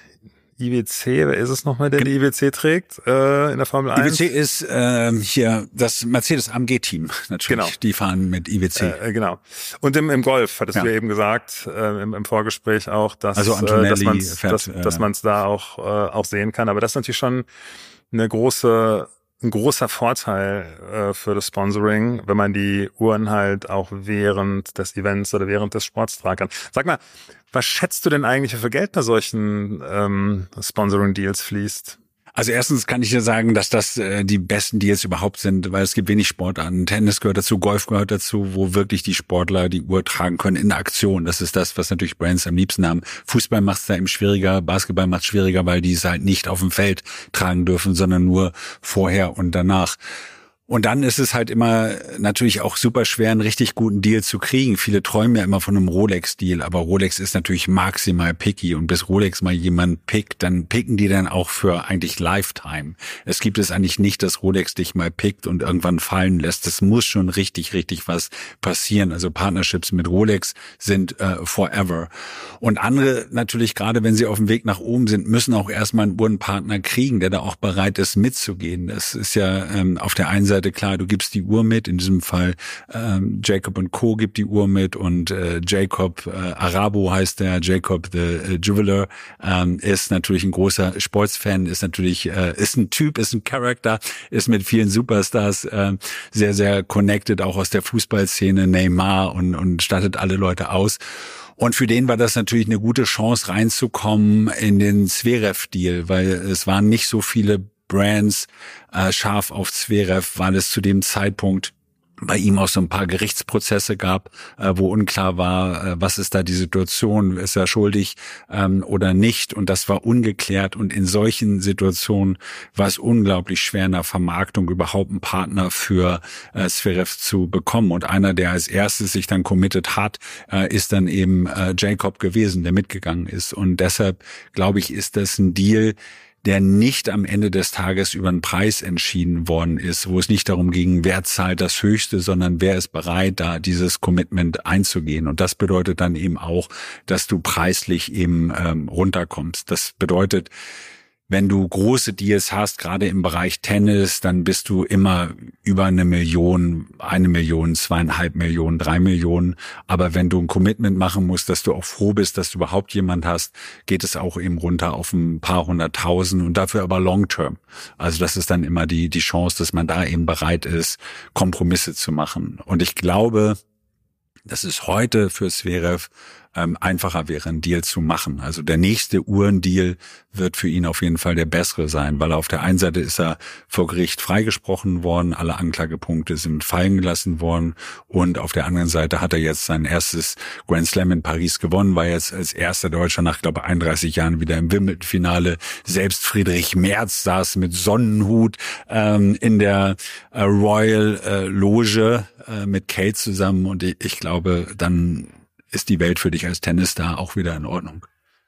B: I W C, wer ist es nochmal, der die I W C trägt äh, in der Formel eins?
A: I W C ist äh, hier das Mercedes A M G-Team natürlich. Genau. Die fahren mit I W C.
B: Äh, genau. Und im, im Golf, hattest ja. du ja eben gesagt, äh, im, im Vorgespräch auch, dass,
A: also Antonelli
B: äh, dass man es
A: fährt,
B: dass,
A: äh,
B: dass man's da auch, äh, auch sehen kann. Aber das ist natürlich schon eine große, ein großer Vorteil äh, für das Sponsoring, wenn man die Uhren halt auch während des Events oder während des Sports tragen kann. Sag mal, was schätzt du denn eigentlich, wie viel Geld bei solchen ähm, Sponsoring-Deals fließt?
A: Also erstens kann ich dir sagen, dass das äh, die besten Deals überhaupt sind, weil es gibt wenig Sportarten. Tennis gehört dazu, Golf gehört dazu, wo wirklich die Sportler die Uhr tragen können in der Aktion. Das ist das, was natürlich Brands am liebsten haben. Fußball macht es da eben schwieriger, Basketball macht es schwieriger, weil die es halt nicht auf dem Feld tragen dürfen, sondern nur vorher und danach. Und dann ist es halt immer natürlich auch super schwer, einen richtig guten Deal zu kriegen. Viele träumen ja immer von einem Rolex-Deal, aber Rolex ist natürlich maximal picky. Und bis Rolex mal jemand pickt, dann picken die dann auch für eigentlich Lifetime. Es gibt es eigentlich nicht, dass Rolex dich mal pickt und irgendwann fallen lässt. Das muss schon richtig, richtig was passieren. Also Partnerships mit Rolex sind äh, forever. Und andere natürlich, gerade wenn sie auf dem Weg nach oben sind, müssen auch erstmal einen Uhrenpartner kriegen, der da auch bereit ist mitzugehen. Das ist ja ähm, auf der einen Seite klar, du gibst die Uhr mit, in diesem Fall ähm, Jacob und Co. gibt die Uhr mit und äh, Jacob äh, Arabo heißt der, Jacob the äh, Jeweler, ähm, ist natürlich ein großer Sportsfan, ist natürlich, äh, ist ein Typ, ist ein Charakter, ist mit vielen Superstars äh, sehr, sehr connected, auch aus der Fußballszene, Neymar und, und stattet alle Leute aus. Und für den war das natürlich eine gute Chance reinzukommen in den Zverev-Deal, weil es waren nicht so viele Brands äh, scharf auf Zverev, weil es zu dem Zeitpunkt bei ihm auch so ein paar Gerichtsprozesse gab, äh, wo unklar war, äh, was ist da die Situation, ist er schuldig ähm, oder nicht, und das war ungeklärt, und in solchen Situationen war es unglaublich schwer, in der Vermarktung überhaupt einen Partner für äh, Zverev zu bekommen, und einer, der als erstes sich dann committed hat, äh, ist dann eben äh, Jacob gewesen, der mitgegangen ist, und deshalb, glaube ich, ist das ein Deal, der nicht am Ende des Tages über einen Preis entschieden worden ist, wo es nicht darum ging, wer zahlt das Höchste, sondern wer ist bereit, da dieses Commitment einzugehen. Und das bedeutet dann eben auch, dass du preislich eben ähm, runterkommst. Das bedeutet, wenn du große Deals hast, gerade im Bereich Tennis, dann bist du immer über eine Million, eine Million, zweieinhalb Millionen, drei Millionen. Aber wenn du ein Commitment machen musst, dass du auch froh bist, dass du überhaupt jemand hast, geht es auch eben runter auf ein paar hunderttausend, und dafür aber long term. Also das ist dann immer die, die Chance, dass man da eben bereit ist, Kompromisse zu machen. Und ich glaube, dass es heute für Zverev ähm, einfacher wäre, einen Deal zu machen. Also der nächste Uhrendeal wird für ihn auf jeden Fall der bessere sein, weil auf der einen Seite ist er vor Gericht freigesprochen worden, alle Anklagepunkte sind fallen gelassen worden, und auf der anderen Seite hat er jetzt sein erstes Grand Slam in Paris gewonnen, war jetzt als erster Deutscher nach, glaube ich, einunddreißig Jahren wieder im Wimbledon-Finale. Selbst Friedrich Merz saß mit Sonnenhut ähm, in der äh, Royal äh, Loge äh, mit Kate zusammen, und ich, ich glaube, dann ist die Welt für dich als Tennisstar auch wieder in Ordnung.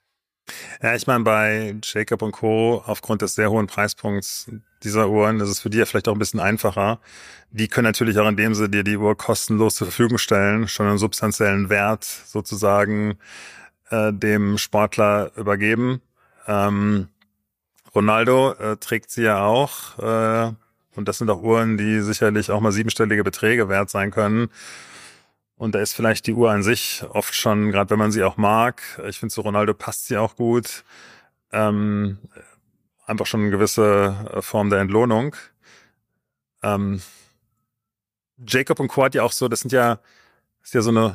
B: Ja, ich meine, bei Jacob und Co. aufgrund des sehr hohen Preispunkts dieser Uhren ist es für die ja vielleicht auch ein bisschen einfacher. Die können natürlich auch, indem sie dir die Uhr kostenlos zur Verfügung stellen, schon einen substanziellen Wert sozusagen äh, dem Sportler übergeben. Ähm, Ronaldo äh, trägt sie ja auch, äh, und das sind auch Uhren, die sicherlich auch mal siebenstellige Beträge wert sein können. Und da ist vielleicht die Uhr an sich oft schon, gerade wenn man sie auch mag, ich finde, zu Ronaldo passt sie auch gut, ähm, einfach schon eine gewisse Form der Entlohnung. Ähm, Jacob und Co. hat ja auch so, das sind ja, das ist ja so eine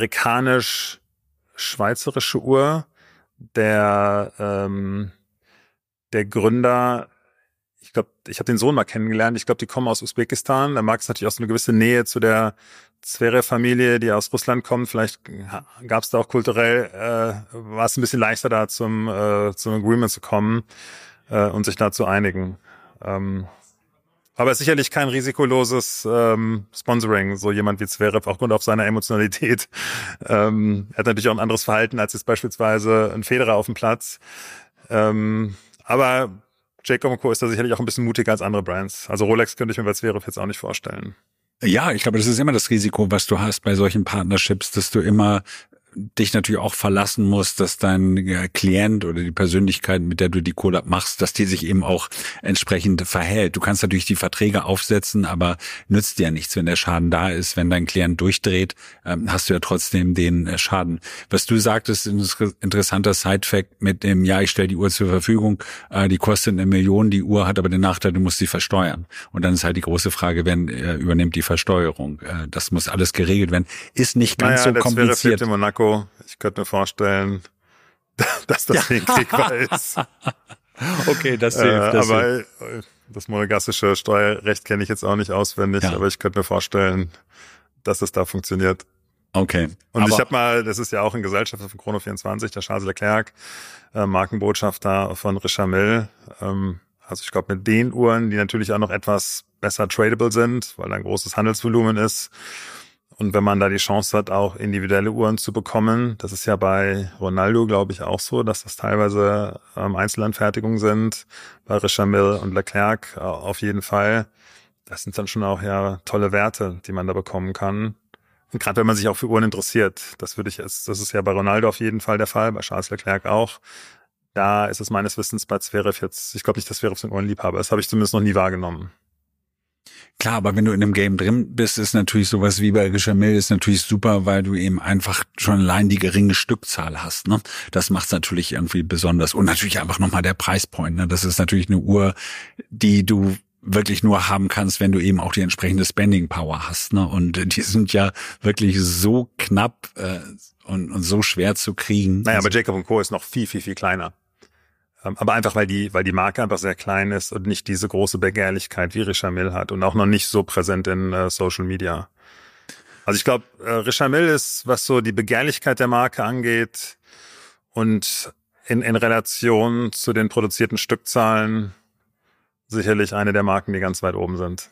B: amerikanisch-schweizerische Uhr. Der, ähm, der Gründer, ich glaube, ich habe den Sohn mal kennengelernt, ich glaube, die kommen aus Usbekistan, da mag es natürlich auch so eine gewisse Nähe zu der Zverev-Familie, die aus Russland kommt. Vielleicht gab es da auch kulturell, äh, war es ein bisschen leichter, da zum, äh, zum Agreement zu kommen äh, und sich da zu einigen. Ähm, Aber sicherlich kein risikoloses ähm, Sponsoring, so jemand wie Zverev, aufgrund auf seiner Emotionalität. Ähm, er hat natürlich auch ein anderes Verhalten als jetzt beispielsweise ein Federer auf dem Platz. Ähm, aber Jacob und Co. ist da sicherlich auch ein bisschen mutiger als andere Brands. Also Rolex könnte ich mir bei Zverev jetzt auch nicht vorstellen.
A: Ja, ich glaube, das ist immer das Risiko, was du hast bei solchen Partnerships, dass du immer dich natürlich auch verlassen musst, dass dein ja, Klient oder die Persönlichkeit, mit der du die Collab machst, dass die sich eben auch entsprechend verhält. Du kannst natürlich die Verträge aufsetzen, aber nützt dir ja nichts, wenn der Schaden da ist. Wenn dein Klient durchdreht, ähm, hast du ja trotzdem den äh, Schaden. Was du sagtest, ist ein interessanter Side-Fact mit dem, ja, ich stelle die Uhr zur Verfügung, äh, die kostet eine Million, die Uhr hat aber den Nachteil, du musst sie versteuern. Und dann ist halt die große Frage, wer äh, übernimmt die Versteuerung? Äh, das muss alles geregelt werden. Ist nicht ganz
B: naja,
A: so kompliziert.
B: In Monaco. Ich könnte mir vorstellen, dass das ja. hinkriegbar ist.
A: Okay, das hilft.
B: Äh, aber hilft. Das monegassische Steuerrecht kenne ich jetzt auch nicht auswendig, ja. aber ich könnte mir vorstellen, dass es da funktioniert.
A: Okay.
B: Und aber ich habe mal, das ist ja auch ein Gesellschafter von Chrono vierundzwanzig, der Charles Leclerc, äh, Markenbotschafter von Richard Mille. Ähm, also ich glaube, mit den Uhren, die natürlich auch noch etwas besser tradable sind, weil da ein großes Handelsvolumen ist. Und wenn man da die Chance hat, auch individuelle Uhren zu bekommen, das ist ja bei Ronaldo, glaube ich, auch so, dass das teilweise ähm, Einzelanfertigungen sind, bei Richard Mille und Leclerc äh, auf jeden Fall. Das sind dann schon auch ja tolle Werte, die man da bekommen kann. Und gerade wenn man sich auch für Uhren interessiert, das würde ich jetzt, das ist ja bei Ronaldo auf jeden Fall der Fall, bei Charles Leclerc auch. Da ist es meines Wissens bei Zverev jetzt, ich glaube nicht, dass Zverev so ein Uhrenliebhaber ist, habe ich zumindest noch nie wahrgenommen.
A: Klar, aber wenn du in einem Game drin bist, ist natürlich sowas wie bei Richard Mille ist natürlich super, weil du eben einfach schon allein die geringe Stückzahl hast, ne? Das macht's natürlich irgendwie besonders. Und natürlich einfach nochmal der Preispoint, ne? Das ist natürlich eine Uhr, die du wirklich nur haben kannst, wenn du eben auch die entsprechende Spending Power hast, ne? Und die sind ja wirklich so knapp äh, und, und so schwer zu kriegen.
B: Naja, aber Jacob und Co. ist noch viel, viel, viel kleiner. Aber einfach, weil die, weil die Marke einfach sehr klein ist und nicht diese große Begehrlichkeit wie Richard Mille hat und auch noch nicht so präsent in äh, Social Media. Also ich glaube, äh, Richard Mille ist, was so die Begehrlichkeit der Marke angeht und in, in Relation zu den produzierten Stückzahlen sicherlich eine der Marken, die ganz weit oben sind.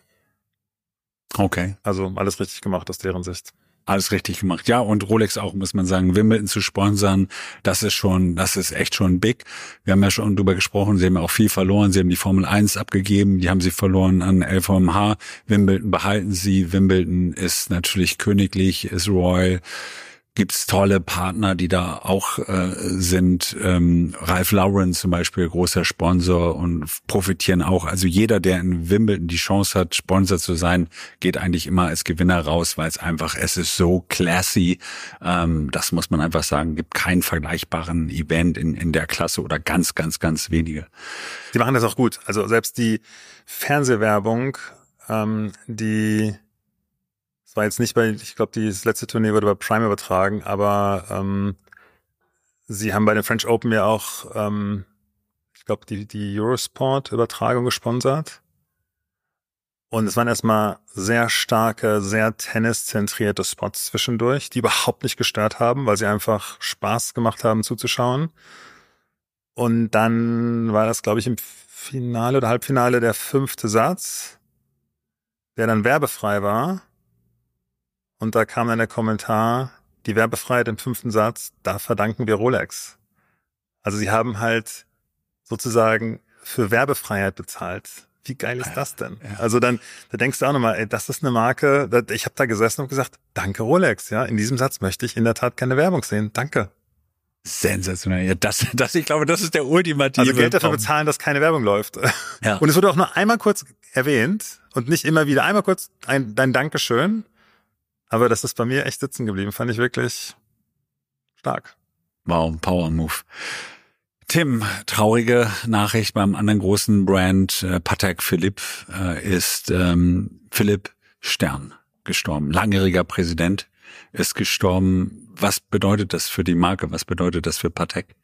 A: Okay.
B: Also alles richtig gemacht aus deren Sicht.
A: Alles richtig gemacht. Ja, und Rolex auch, muss man sagen, Wimbledon zu sponsern, das ist schon, das ist echt schon big. Wir haben ja schon drüber gesprochen, sie haben ja auch viel verloren. Sie haben die Formel eins abgegeben, die haben sie verloren an L V M H. Wimbledon behalten sie. Wimbledon ist natürlich königlich, ist royal. Gibt's tolle Partner, die da auch äh, sind. Ähm, Ralph Lauren zum Beispiel, großer Sponsor und profitieren auch. Also jeder, der in Wimbledon die Chance hat, Sponsor zu sein, geht eigentlich immer als Gewinner raus, weil es einfach, es ist so classy. Ähm, das muss man einfach sagen. Gibt keinen vergleichbaren Event in, in der Klasse oder ganz, ganz, ganz wenige.
B: Die machen das auch gut. Also selbst die Fernsehwerbung, ähm, die war jetzt nicht bei, ich glaube, das letzte Turnier wurde bei Prime übertragen, aber ähm, sie haben bei den French Open ja auch, ähm, ich glaube, die, die Eurosport-Übertragung gesponsert. Und es waren erstmal sehr starke, sehr tenniszentrierte Spots zwischendurch, die überhaupt nicht gestört haben, weil sie einfach Spaß gemacht haben zuzuschauen. Und dann war das, glaube ich, im Finale oder Halbfinale der fünfte Satz, der dann werbefrei war. Und da kam dann der Kommentar, die Werbefreiheit im fünften Satz, da verdanken wir Rolex. Also sie haben halt sozusagen für Werbefreiheit bezahlt. Wie geil ist das denn? Ja. Also dann, da denkst du auch nochmal, ey, das ist eine Marke, ich habe da gesessen und gesagt, danke Rolex, ja, in diesem Satz möchte ich in der Tat keine Werbung sehen, danke.
A: Sensationell, ja, das, das, ich glaube, das ist der ultimative.
B: Also Geld dafür bezahlen, dass keine Werbung läuft. Ja. Und es wurde auch nur einmal kurz erwähnt und nicht immer wieder, einmal kurz ein, dein Dankeschön. Aber das ist bei mir echt sitzen geblieben. Fand ich wirklich stark.
A: Wow, Power Move. Tim, traurige Nachricht beim anderen großen Brand, äh, Patek Philippe, äh, ist ähm, Philipp Stern gestorben. Langjähriger Präsident ist gestorben. Was bedeutet das für die Marke? Was bedeutet das für Patek?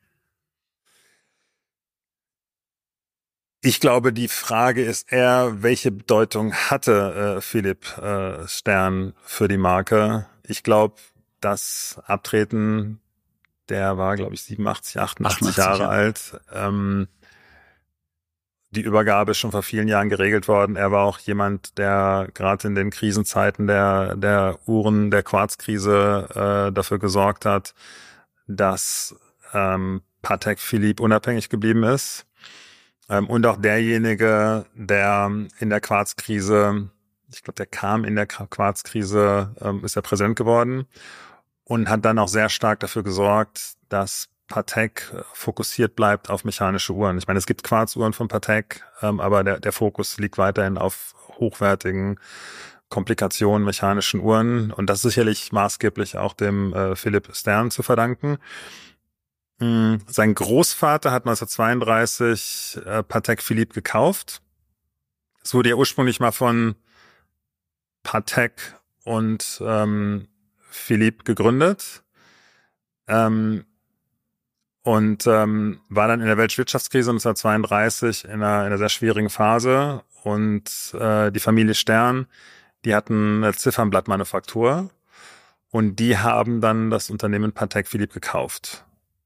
B: Ich glaube, die Frage ist eher, welche Bedeutung hatte äh, Philipp äh, Stern für die Marke? Ich glaube, das Abtreten, der war, glaube ich, siebenundachtzig, achtundachtzig Jahre alt. Ähm, die Übergabe ist schon vor vielen Jahren geregelt worden. Er war auch jemand, der gerade in den Krisenzeiten der der Uhren, der Quarzkrise äh, dafür gesorgt hat, dass ähm, Patek Philippe unabhängig geblieben ist. Ähm, und auch derjenige, der in der Quarzkrise, ich glaube, der kam in der Quarzkrise, ähm, ist er Präsident geworden und hat dann auch sehr stark dafür gesorgt, dass Patek fokussiert bleibt auf mechanische Uhren. Ich meine, es gibt Quarzuhren von Patek, ähm, aber der, der Fokus liegt weiterhin auf hochwertigen Komplikationen mechanischen Uhren. Und das ist sicherlich maßgeblich auch dem äh, Philipp Stern zu verdanken. Mhm. Sein Großvater hat neunzehnhundertzweiunddreißig äh, Patek Philippe gekauft. Es wurde ja ursprünglich mal von Patek und ähm, Philippe gegründet. Ähm, Und ähm, war dann in der Weltwirtschaftskrise neunzehnhundertzweiunddreißig in einer, in einer sehr schwierigen Phase. Und äh, die Familie Stern, die hatten eine Ziffernblattmanufaktur. Und die haben dann das Unternehmen Patek Philippe gekauft.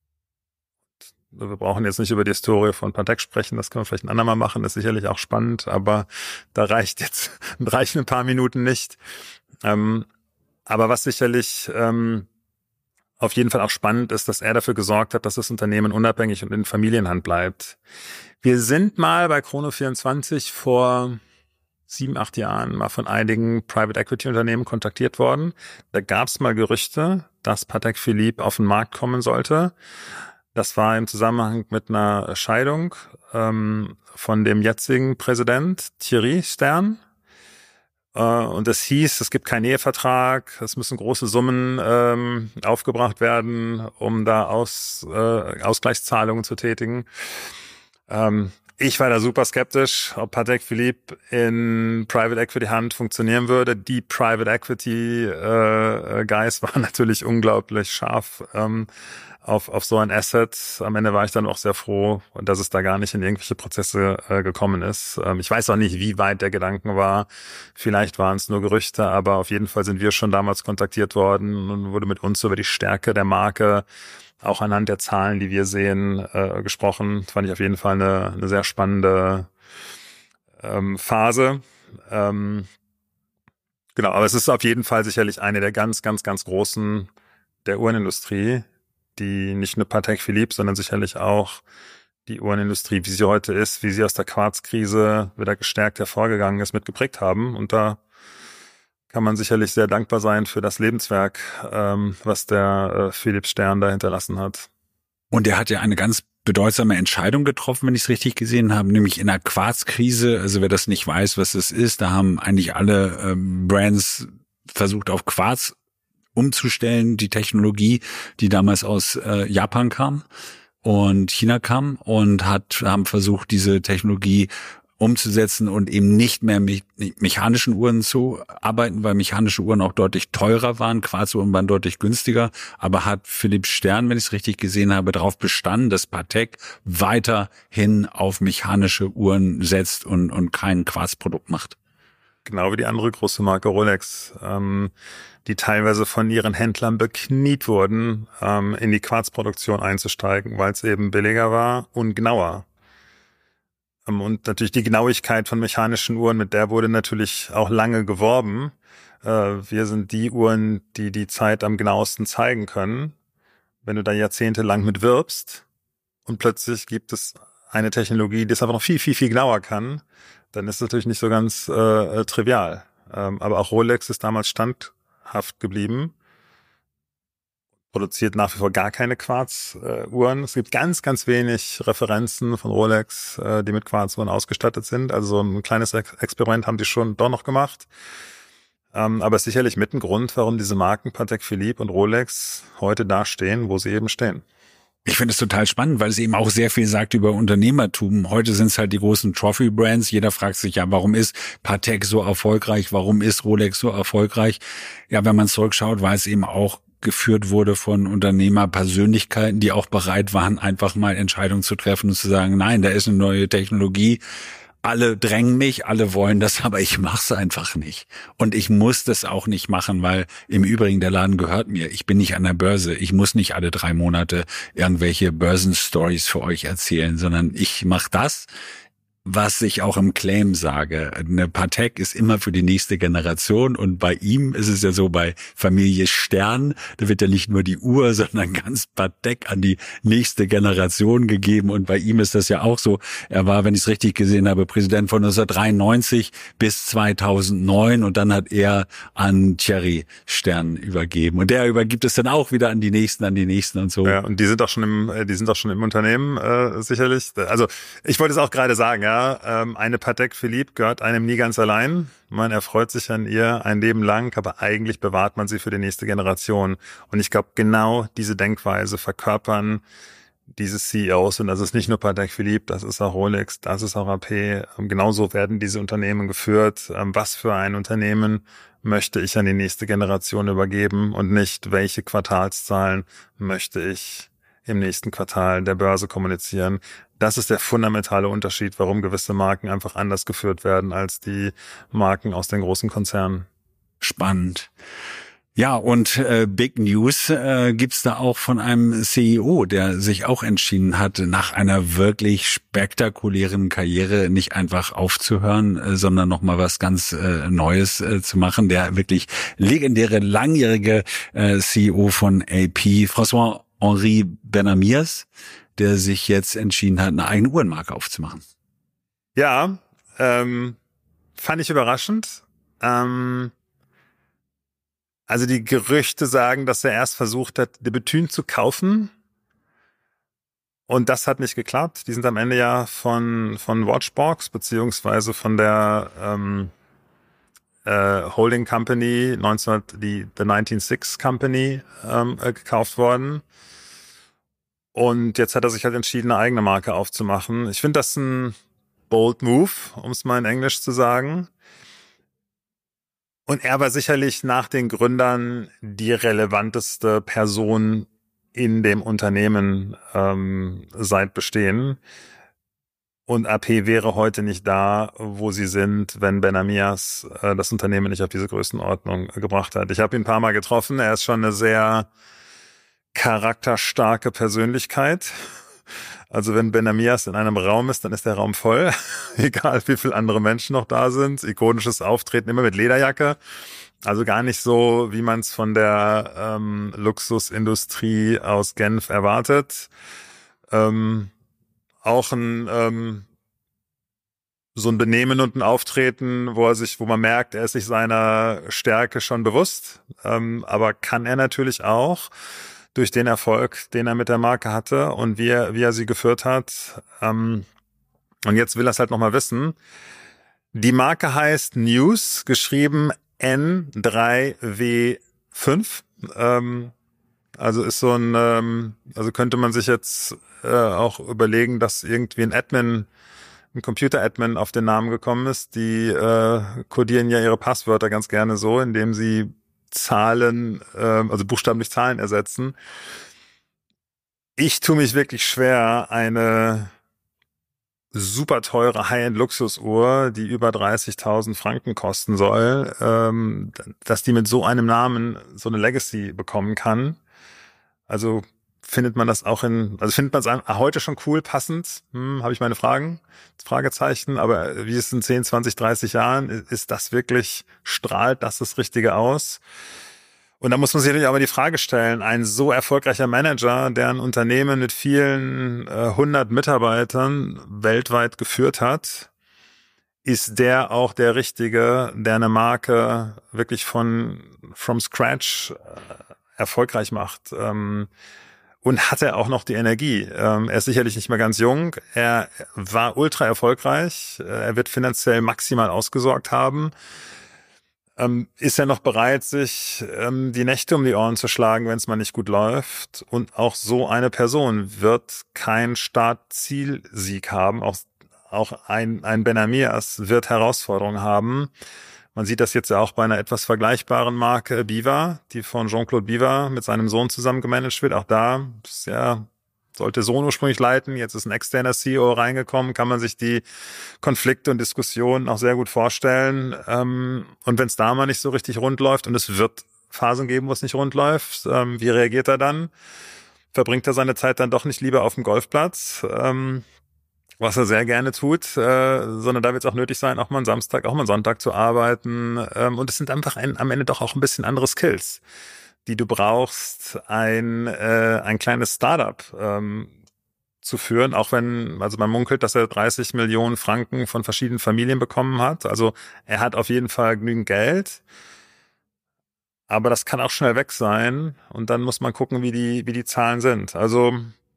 B: Wir brauchen jetzt nicht über die Historie von Patek sprechen, das können wir vielleicht ein andermal machen, das ist sicherlich auch spannend, aber da reicht jetzt, reichen ein paar Minuten nicht. Ähm, aber was sicherlich... Ähm, auf jeden Fall auch spannend ist, dass er dafür gesorgt hat, dass das Unternehmen unabhängig und in Familienhand bleibt. Wir sind mal bei Chrono vierundzwanzig vor sieben, acht Jahren mal von einigen Private Equity Unternehmen kontaktiert worden. Da gab es mal Gerüchte, dass Patek Philippe auf den Markt kommen sollte. Das war im Zusammenhang mit einer Scheidung ähm, von dem jetzigen Präsident Thierry Stern. Und es hieß, es gibt keinen Ehevertrag, es müssen große Summen ähm, aufgebracht werden, um da Aus, äh, Ausgleichszahlungen zu tätigen. Ähm, ich war da super skeptisch, ob Patek Philippe in Private Equity Hand funktionieren würde. Die Private Equity äh, Guys waren natürlich unglaublich scharf ähm, auf auf so ein Asset. Am Ende war ich dann auch sehr froh, dass es da gar nicht in irgendwelche Prozesse äh, gekommen ist. Ähm, ich weiß auch nicht, wie weit der Gedanken war. Vielleicht waren es nur Gerüchte, aber auf jeden Fall sind wir schon damals kontaktiert worden und wurde mit uns über die Stärke der Marke, auch anhand der Zahlen, die wir sehen, äh, gesprochen. Das fand ich auf jeden Fall eine, eine sehr spannende ähm, Phase. Ähm, genau, aber es ist auf jeden Fall sicherlich eine der ganz, ganz, ganz großen der Uhrenindustrie, die nicht nur Patek Philippe, sondern sicherlich auch die Uhrenindustrie, wie sie heute ist, wie sie aus der Quarzkrise wieder gestärkt hervorgegangen ist, mitgeprägt haben. Und da kann man sicherlich sehr dankbar sein für das Lebenswerk, ähm, was der äh, Philipp Stern da hinterlassen hat.
A: Und er hat ja eine ganz bedeutsame Entscheidung getroffen, wenn ich es richtig gesehen habe, nämlich in der Quarzkrise. Also wer das nicht weiß, was das ist, da haben eigentlich alle ähm, Brands versucht, auf Quarz umzustellen, die Technologie, die damals aus äh, Japan kam und China kam, und hat haben versucht, diese Technologie umzusetzen und eben nicht mehr mit mechanischen Uhren zu arbeiten, weil mechanische Uhren auch deutlich teurer waren, Quarzuhren waren deutlich günstiger, aber hat Philipp Stern, wenn ich es richtig gesehen habe, darauf bestanden, dass Patek weiterhin auf mechanische Uhren setzt und und kein Quarzprodukt macht.
B: Genau wie die andere große Marke Rolex, ähm, die teilweise von ihren Händlern bekniet wurden, ähm, in die Quarzproduktion einzusteigen, weil es eben billiger war und genauer. Ähm, und natürlich die Genauigkeit von mechanischen Uhren, mit der wurde natürlich auch lange geworben. Äh, wir sind die Uhren, die die Zeit am genauesten zeigen können. Wenn du da jahrzehntelang mit wirbst und plötzlich gibt es eine Technologie, die es aber noch viel, viel, viel genauer kann, dann ist es natürlich nicht so ganz äh, trivial. Ähm, aber auch Rolex ist damals standhaft geblieben, produziert nach wie vor gar keine Quarzuhren. Äh, es gibt ganz, ganz wenig Referenzen von Rolex, äh, die mit Quarzuhren ausgestattet sind. Also so ein kleines Ex- Experiment haben die schon doch noch gemacht. Ähm, aber es ist sicherlich mit ein Grund, warum diese Marken Patek Philippe und Rolex heute da stehen, wo sie eben stehen.
A: Ich finde es total spannend, weil es eben auch sehr viel sagt über Unternehmertum. Heute sind es halt die großen Trophy-Brands. Jeder fragt sich ja, warum ist Patek so erfolgreich? Warum ist Rolex so erfolgreich? Ja, wenn man zurückschaut, weil es eben auch geführt wurde von Unternehmerpersönlichkeiten, die auch bereit waren, einfach mal Entscheidungen zu treffen und zu sagen, nein, da ist eine neue Technologie. Alle drängen mich, alle wollen das, aber ich mach's einfach nicht. Und ich muss das auch nicht machen, weil im Übrigen der Laden gehört mir. Ich bin nicht an der Börse. Ich muss nicht alle drei Monate irgendwelche Börsenstories für euch erzählen, sondern ich mache das, was ich auch im Claim sage. Eine Patek ist immer für die nächste Generation und bei ihm ist es ja so, bei Familie Stern, da wird ja nicht nur die Uhr, sondern ganz Patek an die nächste Generation gegeben und bei ihm ist das ja auch so. Er war, wenn ich es richtig gesehen habe, Präsident von neunzehnhundertdreiundneunzig bis zweitausendneun und dann hat er an Thierry Stern übergeben und der übergibt es dann auch wieder an die nächsten, an die nächsten und so.
B: Ja, und die sind auch schon im, die sind auch schon im Unternehmen äh, sicherlich. Also ich wollte es auch gerade sagen, ja. Eine Patek Philippe gehört einem nie ganz allein. Man erfreut sich an ihr ein Leben lang, aber eigentlich bewahrt man sie für die nächste Generation. Und ich glaube, genau diese Denkweise verkörpern diese C E Os. Und das ist nicht nur Patek Philippe, das ist auch Rolex, das ist auch A P. Genauso werden diese Unternehmen geführt. Was für ein Unternehmen möchte ich an die nächste Generation übergeben und nicht, welche Quartalszahlen möchte ich im nächsten Quartal der Börse kommunizieren. Das ist der fundamentale Unterschied, warum gewisse Marken einfach anders geführt werden als die Marken aus den großen Konzernen.
A: Spannend. Ja, und äh, Big News äh, gibt's da auch von einem C E O, der sich auch entschieden hat, nach einer wirklich spektakulären Karriere nicht einfach aufzuhören, äh, sondern nochmal was ganz äh, Neues äh, zu machen. Der wirklich legendäre, langjährige äh, C E O von A P, François-Henri Benamias, der sich jetzt entschieden hat, eine eigene Uhrenmarke aufzumachen.
B: Ja, ähm, fand ich überraschend. Ähm, also die Gerüchte sagen, dass er erst versucht hat, de Bethune zu kaufen. Und das hat nicht geklappt. Die sind am Ende ja von von Watchbox beziehungsweise von der ähm, äh, Holding Company neunzehn die The neunzehnhundertsechs Company ähm, äh, gekauft worden. Und jetzt hat er sich halt entschieden, eine eigene Marke aufzumachen. Ich finde das ein bold move, um es mal in Englisch zu sagen. Und er war sicherlich nach den Gründern die relevanteste Person in dem Unternehmen ähm, seit Bestehen. Und A P wäre heute nicht da, wo sie sind, wenn Benamias äh, das Unternehmen nicht auf diese Größenordnung gebracht hat. Ich habe ihn ein paar Mal getroffen. Er ist schon eine sehr charakterstarke Persönlichkeit. Also wenn Benamias in einem Raum ist, dann ist der Raum voll, egal wie viele andere Menschen noch da sind. Ikonisches Auftreten, immer mit Lederjacke. Also gar nicht so, wie man es von der ähm, Luxusindustrie aus Genf erwartet. Ähm, auch ein ähm, so ein Benehmen und ein Auftreten, wo er sich, wo man merkt, er ist sich seiner Stärke schon bewusst. Ähm, aber kann er natürlich auch durch den Erfolg, den er mit der Marke hatte und wie er, wie er sie geführt hat. Ähm, und jetzt will er es halt nochmal wissen. Die Marke heißt News, geschrieben N drei W fünf. Ähm, also ist so ein, ähm, also könnte man sich jetzt äh, auch überlegen, dass irgendwie ein Admin, ein Computer-Admin auf den Namen gekommen ist. Die äh, kodieren ja ihre Passwörter ganz gerne so, indem sie Zahlen, äh, also buchstäblich Zahlen ersetzen. Ich tue mich wirklich schwer, eine super teure High-End-Luxusuhr, die über dreißigtausend Franken kosten soll, ähm, dass die mit so einem Namen so eine Legacy bekommen kann. Also findet man das auch in, also findet man es heute schon cool, passend? Hm, habe ich meine Fragen, Fragezeichen, aber wie ist es in zehn, zwanzig, dreißig Jahren? Ist das wirklich, strahlt das das Richtige aus? Und da muss man sich natürlich auch mal die Frage stellen, ein so erfolgreicher Manager, der ein Unternehmen mit vielen äh, hundert Mitarbeitern weltweit geführt hat, ist der auch der Richtige, der eine Marke wirklich von from scratch äh, erfolgreich macht? Ähm, Und hat er auch noch die Energie. Ähm, er ist sicherlich nicht mehr ganz jung. Er war ultra erfolgreich. Er wird finanziell maximal ausgesorgt haben. Ähm, ist er noch bereit, sich ähm, die Nächte um die Ohren zu schlagen, wenn es mal nicht gut läuft? Und auch so eine Person wird keinen Start-Ziel-Sieg haben. Auch, auch ein, ein Benamias wird Herausforderungen haben. Man sieht das jetzt ja auch bei einer etwas vergleichbaren Marke Biva, die von Jean-Claude Biva mit seinem Sohn zusammen gemanagt wird. Auch da ist ja, sollte Sohn ursprünglich leiten. Jetzt ist ein externer C E O reingekommen. Kann man sich die Konflikte und Diskussionen auch sehr gut vorstellen. Und wenn es da mal nicht so richtig rund läuft, und es wird Phasen geben, wo es nicht rund läuft, wie reagiert er dann? Verbringt er seine Zeit dann doch nicht lieber auf dem Golfplatz? was er sehr gerne tut, äh, sondern da wird es auch nötig sein, auch mal einen Samstag, auch mal einen Sonntag zu arbeiten. Ähm, und es sind einfach ein, am Ende doch auch ein bisschen andere Skills, die du brauchst, ein äh, ein kleines Startup ähm, zu führen, auch wenn, also man munkelt, dass er dreißig Millionen Franken von verschiedenen Familien bekommen hat. Also er hat auf jeden Fall genügend Geld, aber das kann auch schnell weg sein und dann muss man gucken, wie die wie die Zahlen sind. Also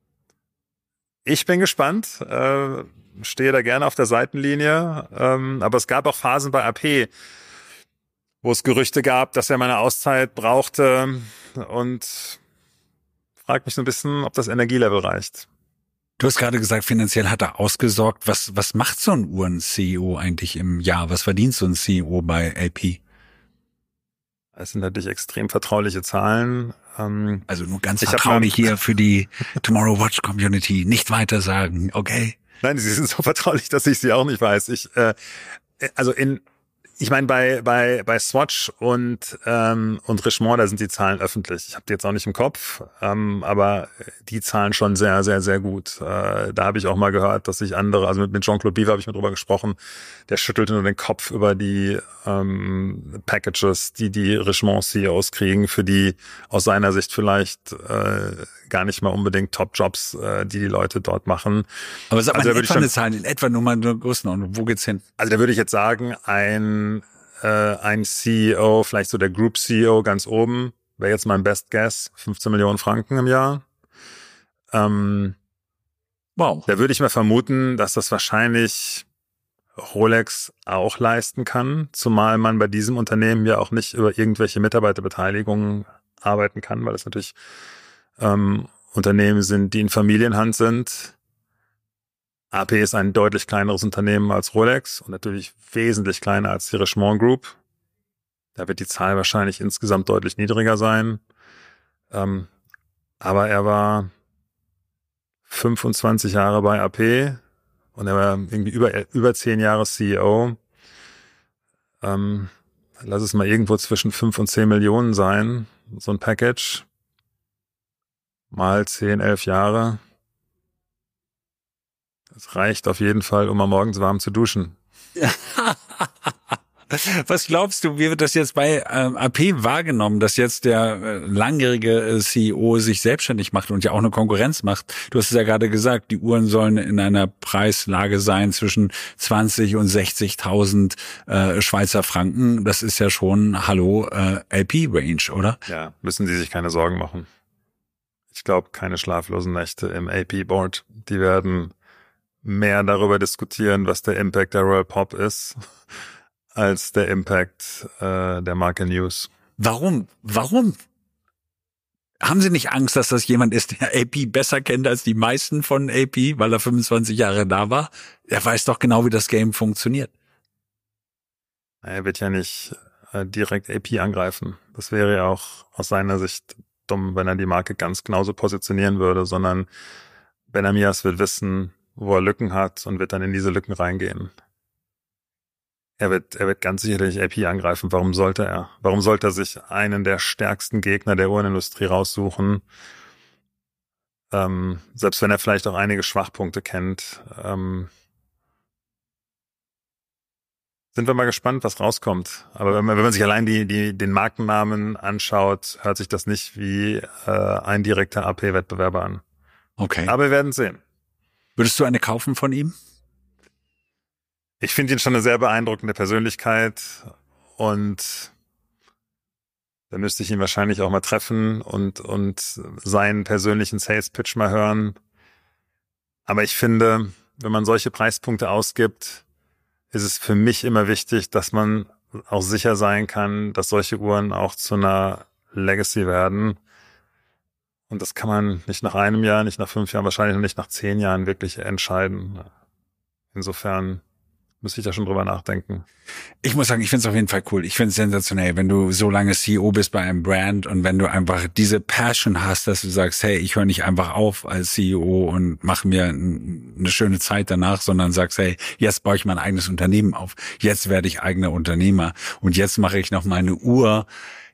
B: ich bin gespannt, äh, stehe da gerne auf der Seitenlinie, ähm, aber es gab auch Phasen bei A P, wo es Gerüchte gab, dass er mal eine Auszeit brauchte und frage mich so ein bisschen, ob das Energielevel reicht.
A: Du hast gerade gesagt, finanziell hat er ausgesorgt. Was, was macht so ein Uhren-C E O eigentlich im Jahr? Was verdient so ein C E O bei A P?
B: Es sind natürlich extrem vertrauliche Zahlen. Ähm,
A: also nur ganz vertraulich hier für die Tomorrow Watch Community. Nicht weiter sagen, okay?
B: Nein, sie sind so vertraulich, dass ich sie auch nicht weiß. Ich, äh, also in Ich meine, bei bei bei Swatch und ähm, und Richemont, da sind die Zahlen öffentlich. Ich habe die jetzt auch nicht im Kopf, ähm, aber die zahlen schon sehr, sehr, sehr gut. Äh, da habe ich auch mal gehört, dass sich andere, also mit, mit Jean-Claude Biver habe ich mal drüber gesprochen, der schüttelte nur den Kopf über die ähm, Packages, die die Richemont-C E Os kriegen, für die aus seiner Sicht vielleicht äh, gar nicht mal unbedingt Top-Jobs, äh, die die Leute dort machen.
A: Aber sag mal,
B: also,
A: in etwa eine Zahl, in etwa nur mal eine Größenordnung. Wo geht's hin?
B: Also da würde ich jetzt sagen, ein Äh, ein C E O, vielleicht so der Group C E O ganz oben, wäre jetzt mein Best Guess, fünfzehn Millionen Franken im Jahr. Ähm,
A: wow.
B: Da würde ich mal vermuten, dass das wahrscheinlich Rolex auch leisten kann, zumal man bei diesem Unternehmen ja auch nicht über irgendwelche Mitarbeiterbeteiligungen arbeiten kann, weil es natürlich ähm, Unternehmen sind, die in Familienhand sind. A P ist ein deutlich kleineres Unternehmen als Rolex und natürlich wesentlich kleiner als die Richemont Group. Da wird die Zahl wahrscheinlich insgesamt deutlich niedriger sein. Ähm, aber er war fünfundzwanzig Jahre bei A P und er war irgendwie über, über zehn Jahre C E O. Ähm, lass es mal irgendwo zwischen fünf und zehn Millionen sein, so ein Package. Mal zehn, elf Jahre. Es reicht auf jeden Fall, um mal morgens warm zu duschen.
A: Was glaubst du, wie wird das jetzt bei ähm, A P wahrgenommen, dass jetzt der äh, langjährige äh, C E O sich selbstständig macht und ja auch eine Konkurrenz macht? Du hast es ja gerade gesagt, die Uhren sollen in einer Preislage sein zwischen zwanzig und sechzigtausend äh, Schweizer Franken. Das ist ja schon, hallo, äh, A P-Range, oder?
B: Ja, müssen Sie sich keine Sorgen machen. Ich glaube, keine schlaflosen Nächte im A P-Board. Die werden mehr darüber diskutieren, was der Impact der Royal Pop ist, als der Impact äh, der Marke News.
A: Warum? Warum? Haben Sie nicht Angst, dass das jemand ist, der A P besser kennt als die meisten von A P, weil er fünfundzwanzig Jahre da war? Er weiß doch genau, wie das Game funktioniert.
B: Er wird ja nicht äh, direkt A P angreifen. Das wäre ja auch aus seiner Sicht dumm, wenn er die Marke ganz genauso positionieren würde, sondern Benamias wird wissen, wo er Lücken hat und wird dann in diese Lücken reingehen. Er wird, er wird ganz sicherlich A P angreifen. Warum sollte er? Warum sollte er sich einen der stärksten Gegner der Uhrenindustrie raussuchen? Ähm, selbst wenn er vielleicht auch einige Schwachpunkte kennt. Ähm, sind wir mal gespannt, was rauskommt. Aber wenn man, wenn man sich allein die, die, den Markennamen anschaut, hört sich das nicht wie äh, ein direkter A P-Wettbewerber an.
A: Okay.
B: Aber wir werden sehen.
A: Würdest du eine kaufen von ihm?
B: Ich finde ihn schon eine sehr beeindruckende Persönlichkeit und da müsste ich ihn wahrscheinlich auch mal treffen und und seinen persönlichen Sales-Pitch mal hören. Aber ich finde, wenn man solche Preispunkte ausgibt, ist es für mich immer wichtig, dass man auch sicher sein kann, dass solche Uhren auch zu einer Legacy werden. Und das kann man nicht nach einem Jahr, nicht nach fünf Jahren, wahrscheinlich noch nicht nach zehn Jahren wirklich entscheiden. Insofern müsste ich da schon drüber nachdenken.
A: Ich muss sagen, ich finde es auf jeden Fall cool. Ich finde es sensationell, wenn du so lange C E O bist bei einem Brand und wenn du einfach diese Passion hast, dass du sagst, hey, ich höre nicht einfach auf als C E O und mache mir eine schöne Zeit danach, sondern sagst, hey, jetzt baue ich mein eigenes Unternehmen auf. Jetzt werde ich eigener Unternehmer und jetzt mache ich noch meine Uhr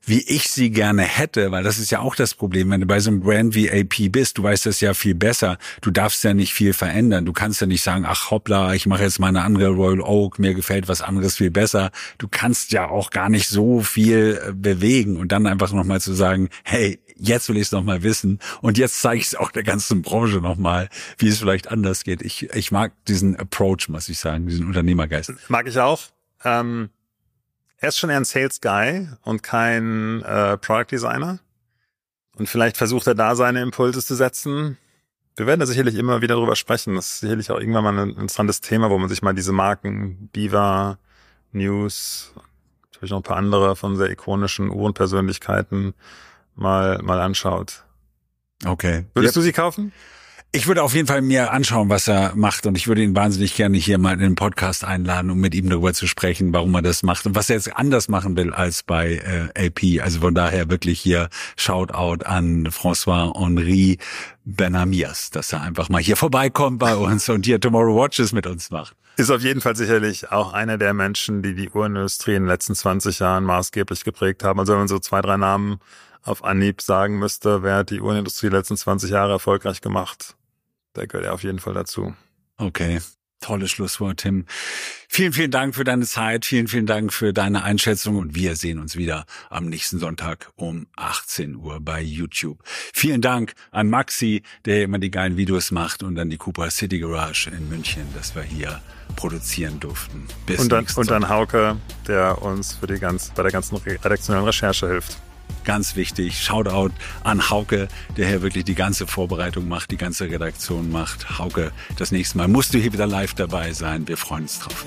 A: wie ich sie gerne hätte, weil das ist ja auch das Problem, wenn du bei so einem Brand wie A P bist, du weißt das ja viel besser, du darfst ja nicht viel verändern, du kannst ja nicht sagen, ach hoppla, ich mache jetzt mal eine andere Royal Oak, mir gefällt was anderes viel besser, du kannst ja auch gar nicht so viel bewegen und dann einfach nochmal zu sagen, hey, jetzt will ich es nochmal wissen und jetzt zeige ich es auch der ganzen Branche nochmal, wie es vielleicht anders geht. Ich, ich mag diesen Approach, muss ich sagen, diesen Unternehmergeist.
B: Mag ich auch. Ähm Er ist schon eher ein Sales-Guy und kein äh, Product-Designer. Und vielleicht versucht er da seine Impulse zu setzen. Wir werden da sicherlich immer wieder drüber sprechen. Das ist sicherlich auch irgendwann mal ein interessantes Thema, wo man sich mal diese Marken, Biva, News, natürlich noch ein paar andere von sehr ikonischen Uhrenpersönlichkeiten mal, mal anschaut.
A: Okay.
B: Würdest
A: yep.
B: du sie kaufen?
A: Ich würde auf jeden Fall mir anschauen, was er macht und ich würde ihn wahnsinnig gerne hier mal in den Podcast einladen, um mit ihm darüber zu sprechen, warum er das macht und was er jetzt anders machen will als bei äh, A P. Also von daher wirklich hier Shoutout an François-Henri Benamias, dass er einfach mal hier vorbeikommt bei uns und hier Tomorrow Watches mit uns macht.
B: Ist auf jeden Fall sicherlich auch einer der Menschen, die die Uhrenindustrie in den letzten zwanzig Jahren maßgeblich geprägt haben. Also wenn man so zwei, drei Namen auf Anhieb sagen müsste, wer hat die Uhrenindustrie die letzten zwanzig Jahre erfolgreich gemacht? Da gehört er auf jeden Fall dazu.
A: Okay, tolles Schlusswort, Tim. Vielen, vielen Dank für deine Zeit. Vielen, vielen Dank für deine Einschätzung. Und wir sehen uns wieder am nächsten Sonntag um achtzehn Uhr bei YouTube. Vielen Dank an Maxi, der immer die geilen Videos macht und an die Cupra City Garage in München, dass wir hier produzieren durften. Bis
B: und dann,
A: nächsten
B: und dann
A: Sonntag.
B: Hauke, der uns für die ganz, bei der ganzen redaktionellen Recherche hilft.
A: Ganz wichtig, Shoutout an Hauke, der hier wirklich die ganze Vorbereitung macht, die ganze Redaktion macht. Hauke, das nächste Mal musst du hier wieder live dabei sein. Wir freuen uns drauf.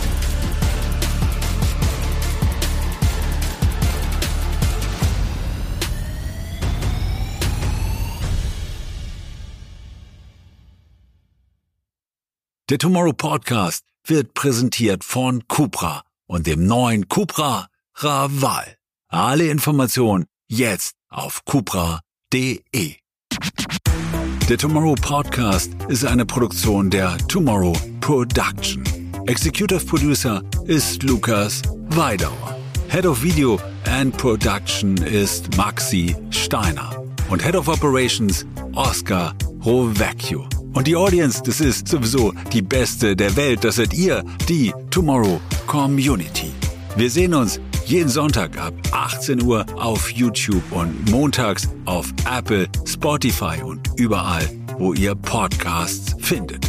A: Der Tomorrow Podcast wird präsentiert von Cupra und dem neuen Cupra Raval. Alle Informationen jetzt auf cupra punkt de. Der Tomorrow Podcast ist eine Produktion der Tomorrow Production. Executive Producer ist Lukas Weidauer. Head of Video and Production ist Maxi Steiner. Und Head of Operations Oscar Rovecchio. Und die Audience, das ist sowieso die beste der Welt. Das seid ihr, die Tomorrow Community. Wir sehen uns jeden Sonntag ab achtzehn Uhr auf YouTube und montags auf Apple, Spotify und überall, wo ihr Podcasts findet.